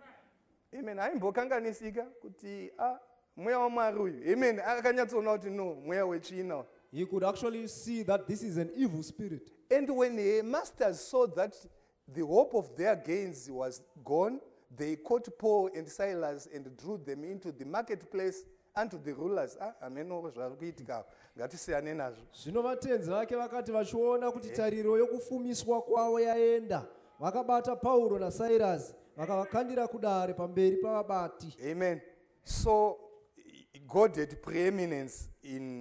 Amen. Aimbokanganisika kuti mweya waMwari uyu. Amen. Akanyatsoona kuti no, mweya wetsvina. He could actually see that this is an evil spirit. And when the masters saw that the hope of their gains was gone, they caught Paul and Silas and drew them into the marketplace unto the rulers. Ameno zvari kuitika. Ngatisiyane nazvo. Zvino vatenzi vake vakati vachiona kuti tariro yokufumiswa kwavo yaenda, vakabata Pauro naSirasi vakavakandira kudare pamberi pavabati. Amen. So God had preeminence in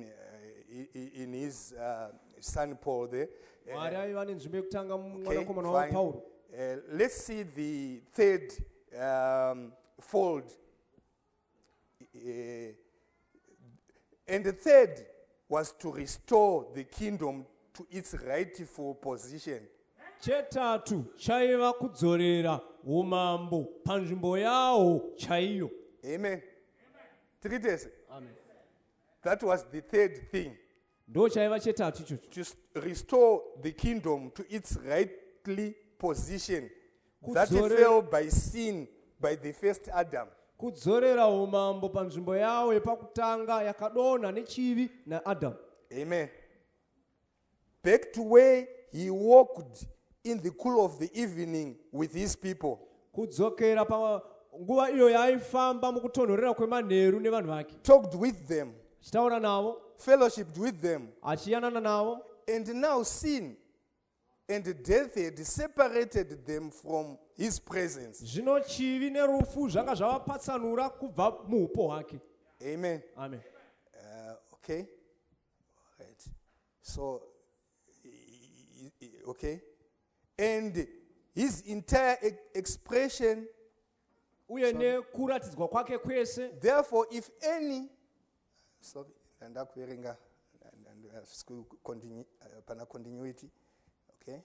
his son Paul there. Mwari aiva nenzvimbo yekutanga Okay, mwanakomana fine. waPauro. Let's see the third fold. And the third was to restore the kingdom to its rightful position. Chetatu chaiva kudzorera umambo panzvimbo yawo chaiyo. Amen. Tritese. Amen. That was the third thing. Ndo chaiva chetatu ichocho. To restore the kingdom to its rightly position that Kudzorera- fell by sin by the first Adam. Kudzorera umambo panzvimbo yawo yepakutanga yakadonha nechivi naAdamu. Amen. Back to where he walked in the cool of the evening with his people. Kudzokera panguva iyo yaaifamba mukutonhorera kwemanheru nevanhu vake. Talked with them, Achitaura navo, fellowshiped with them. achiyanana navo. And now sin and death had separated them from his presence. Zvino chivi nerufu zvanga zvavapatsanura kubva muupo hwake. Amen. Amen. Okay. All right. So, okay. And his entire expression, Uye nekuratidzwa kwake kwese. therefore, if any, sorry, and continue, continuity, okay.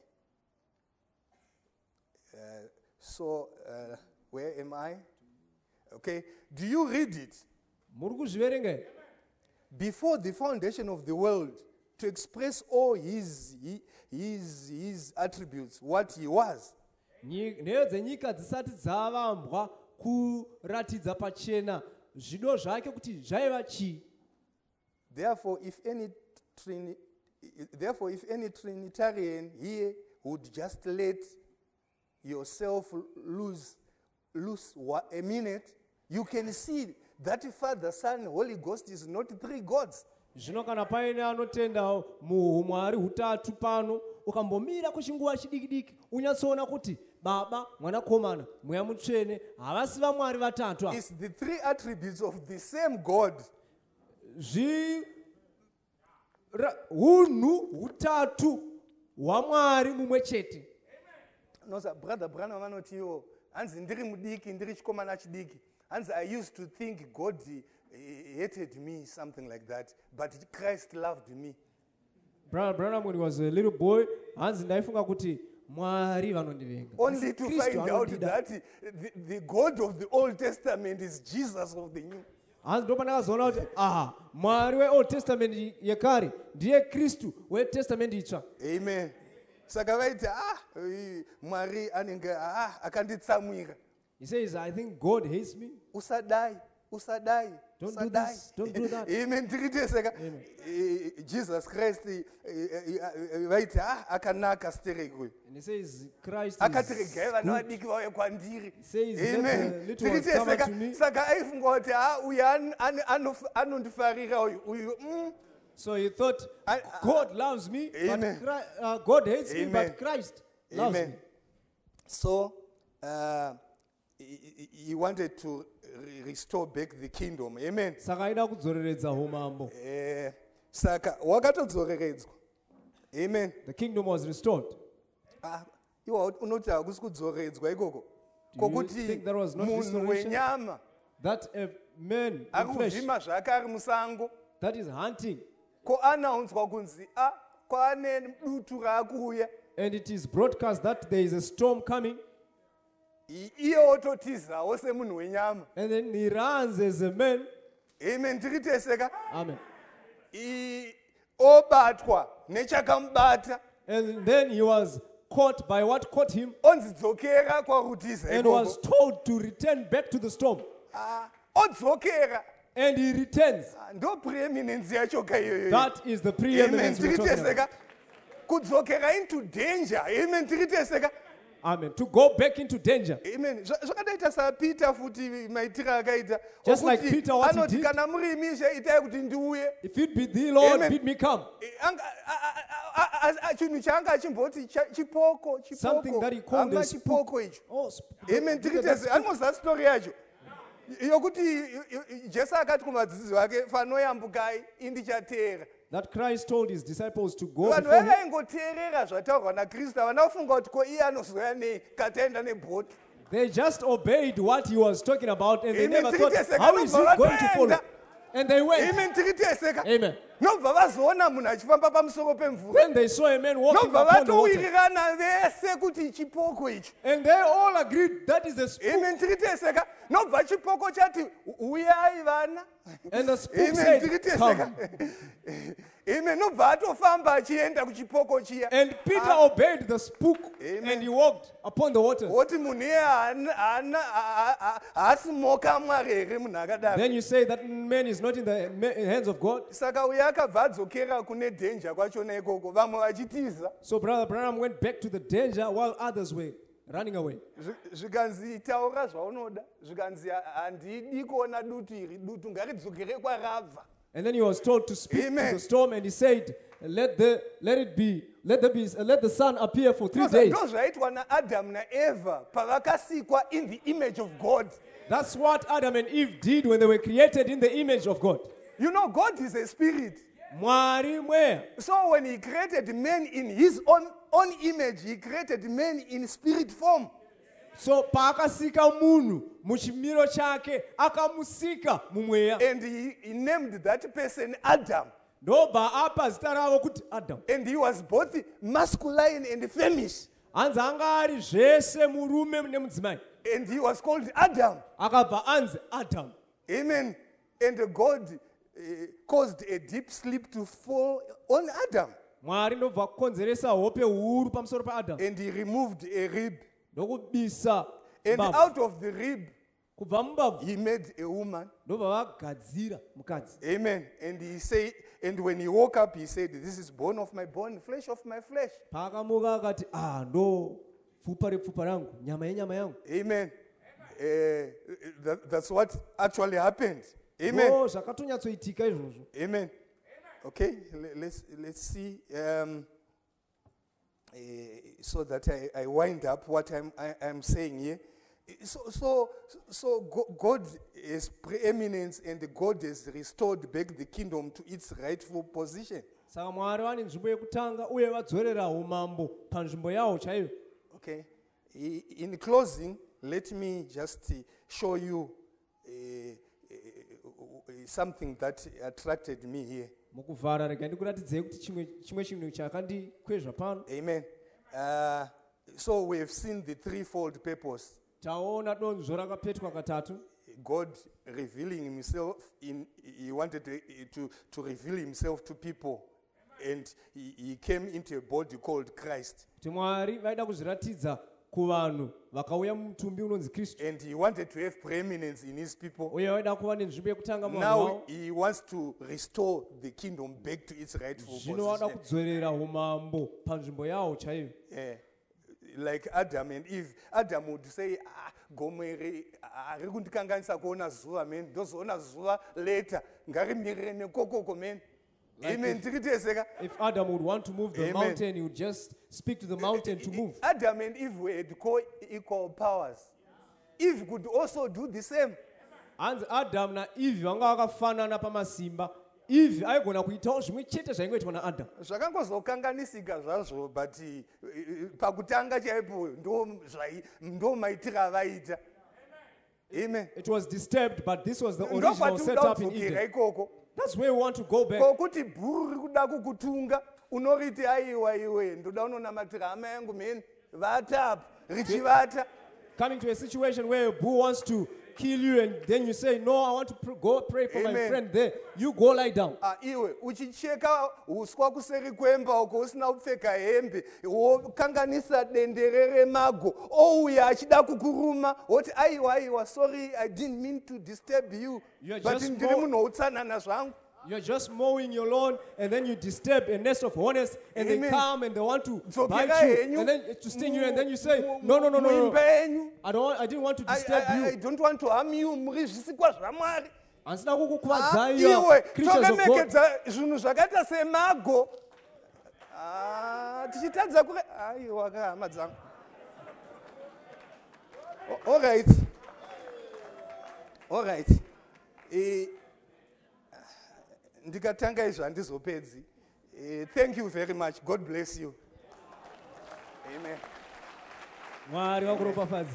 So, where am I? Okay. Do you read it? Muri kuzviverenga here? Before the foundation of the world, to express all his attributes, what he was. Nheyo dzenyika dzisati dzavambwa kuratidza pachena zvido zvake kuti zvaiva chii. Therefore, if any Trinitarian here would just let yourself lose a minute, you can see that Father, Son, Holy Ghost is not three gods. Zvino kana paine anotenda muumwari hutatu pano, ukambomira kuchinguva chidiki-diki, unyatsoona kuti Baba, Mwanakomana, Mweya Mutsvene havasi vamwari vatatu. It's the three attributes of the same God. Hunhu hutatu hwaMwari mumwe chete. noza brother Branham vanotiwo hanzi ndiri mudiki ndiri chikomana chidiki hanzi I used to think God hated me, something like that, but Christ loved me. Brother Branham, when he was a little boy, hanzi ndaifunga kuti Mwari vanondivenga. Only to find out that the God of the Old Testament is Jesus of the New. Hanzi ndo pandakazoona kuti Mwari weOld Testament yekare ndiye Kristu weTestament itsva. Amen. Saka vaiti Mwari anenge akanditsamwira. He says, I think God hates me. Usadai. Don't do this. Don't do that. Amen. Jesus Christ vaiti akanaka stereko. And he says, Christ is good. He says, Amen. Let the little ones come to me. Saka aifunga kuti uyu anondifarira uyu. So he thought, God loves me, Amen. but God hates me, Amen. but Christ loves me. So he wanted to restore back the kingdom. Amen. Saka aida kudzoreredza umambo. Saka wakatodzoregedzwa. Amen. The kingdom was restored. Iwo unoti hakusi kudzoredzwa ikoko. Do you think there was not Munhu restoration? wenyama That a man in flesh akuvhima zvakari musango that is hunting, ko anaunzwa kunzi kwane dutu rakuuya and it is broadcast that there is a storm coming, iye ototizawo semunhu wenyama. and then he runs as a man. Amen. Tiriteseka Amen. obatwa nechakamubata And then he was caught by what caught him onzidzokera kwarutiza and was told to return back to the storm. odzokera And he returns. ndo preeminence yacho ka iyoyo. That is the Amen. preeminence we're talking Tiriteseka about. kudzokera into danger. Amen. Tiriteseka. Amen. To go back into danger. Amen. Zvakadaita saPeter futi maitiro akaita. Just like Peter, what he anoti did. kana murimisha itai kuti ndiuye. If it be thee, Lord, Amen. bid me come. Chinhu changa achimboti chipoko Something that he called a chipoko icho. Oh, Amen. Tiriteseka anoza story yacho. Yokuti Jesu akati kumadzidzi vake fanoyambukai indichatera. that Christ told his disciples to go Vanhu before him. vaingoteerera zvataurwa naKristu havana kufunga kuti ko iye anozoya nei kataenda nebhoti. They just obeyed what he was talking about, and they Amen. never thought, Tiriteseka, how is he nobva going to follow? vatoenda. And they went. Amen. Tiriteseka. Amen. Nobva vazoona munhu achifamba pamusoro pemvura. When they saw a man walking Nobva upon the water, vatowirirana vese kuti chipoko ichi. and they all agreed that is a spook. Amen. Tiriteseka. Nobva chipoko chati uyai vana. And the spook Amen. said, Tiriteseka. come. Amen. Nobva atofamba achienda kuchipoko chiya. And Peter obeyed the spook, Amen. and he walked upon the waters. Woti munhu iye haasimoka Mwari here munhu akadaro. Then you say that man is not in the hands of God. Saka uye akabva adzokera kune dhenja kwachona ikoko vamwe vachitiza. So Brother Branham went back to the danger while others were running away. Zvikanzi taura zvaunoda zvikanzi handidi kuona dutu iri dutu ngaridzokere kwarabva. And then he was told to speak Amen. to the storm, and he said, let the sun appear for 3 days. Ndo zvaitwa naAdamu naEva pavakasikwa in the image of God. That's what Adam and Eve did when they were created in the image of God. You know, God is a spirit. Mwari mweya. So when he created man in his own image, he created man in spirit form. So paakasika munhu muchimiro chake akamusika mumweya. And he named that person Adam. Ndobva apa zita ravo kuti Adam. And he was both masculine and feminine. Hanzi anga ari zvese murume nemudzimai. And he was called Adam. Akabva anzi Adam. Amen. And God caused a deep sleep to fall on Adam. Mwari ndobva kukonzeresa hope huru pamusoro paAdam. And he removed a rib. Ndokubisa And mbabvu. out of the rib, Kubva mubabvu he made a woman. ndobva vagadzira mukadzi. Amen. And he said, and when he woke up, he said, "This is bone of my bone, flesh of my flesh." Paakamuka akati, ndo pfupa repfupa rangu, nyama yenyama yangu. Amen. That's what actually happened. Amen. Zvakatonyatsoitika izvozvo. Amen. Okay, let's see. So that I wind up what I'm saying here. So God is preeminence, and God has restored back the kingdom to its rightful position. Saka Mwari vane nzvimbo yekutanga uye vadzorera umambo panzvimbo yawo chaiyo. Okay. In closing, let me just show you something that attracted me here. mukuvhara rega ndikuratidzei kuti chimwe chinhu chakandikwezva pano. Amen. So we have seen the threefold purpose. Taona donzvo rakapetwa katatu. God revealing himself he wanted to reveal himself to people, and he came into a body called Christ. Kuti Mwari vaida kuzviratidza kuvanhu vakauya mumutumbi unonzi Kristu. And he wanted to have preeminence in his people. Uye vaida kuva nenzvimbo yekutanga muvanhu Now vavo. he wants to restore the kingdom back to its rightful Zvino vada position. kudzorera umambo panzvimbo yawo chaiyo. Like Adam and Eve. Adam would say, gomere ari kundikanganisa kuona zuva man, ndozoona zuva later ngarimirire nekokoko man. Like Amen. Tikiteseka. If Adam would want to move the Amen. mountain, he would just speak to the mountain to move. Adam and Eve had co-equal powers. Eve could also do the same. Hanzi Adam na Eve vanga vakafanana pamasimba. Eve aigona kuitawo zvimwe chete zvaingoitwa naAdam. Zvakangozokanganisika zvazvo, but pakutanga chaipo ndo maitiro avaita. Amen. It was disturbed, but this was the original setup in Eden. Ikoko. That's where we want to go back. Kokuti bhuru riri kuda kukutunga, unoriti aiwa iwe, ndoda unonamatira hama yangu mheni, vata apa, richivata. Coming to a situation where a bull wants to kill you and then you say, no, I want to go pray for my Amen. friend there. You go lie down. Iwe, uchicheka uswa kuseri kwemba uko usina kupfeka hembe, wokanganisa denderere mago, ouya achida kukuruma, woti aiwa, sorry, I didn't mean to disturb you, You are but just ndiri munhu utsanana zvangu. You're just mowing your lawn and then you disturb a nest of hornets and Amen. they come and they want to So bite keka you henyu, and then to sting you and then you say, no. Muimba yenyu, I didn't want to disturb I you. don't want to harm you, muri zvisikwa zvaMwari. Handina kukukuvadzai Iwe, creatures of God. tokamekedza zvinhu zvakaita semago. Tichitadza kure, aiwa kahama dzangu. All right. Ndikatanga izvo handizopedzi. Thank you very much. God bless you. Amen. Mwari vakuropafadze.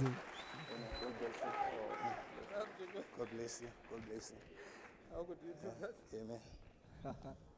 God bless you. Amen.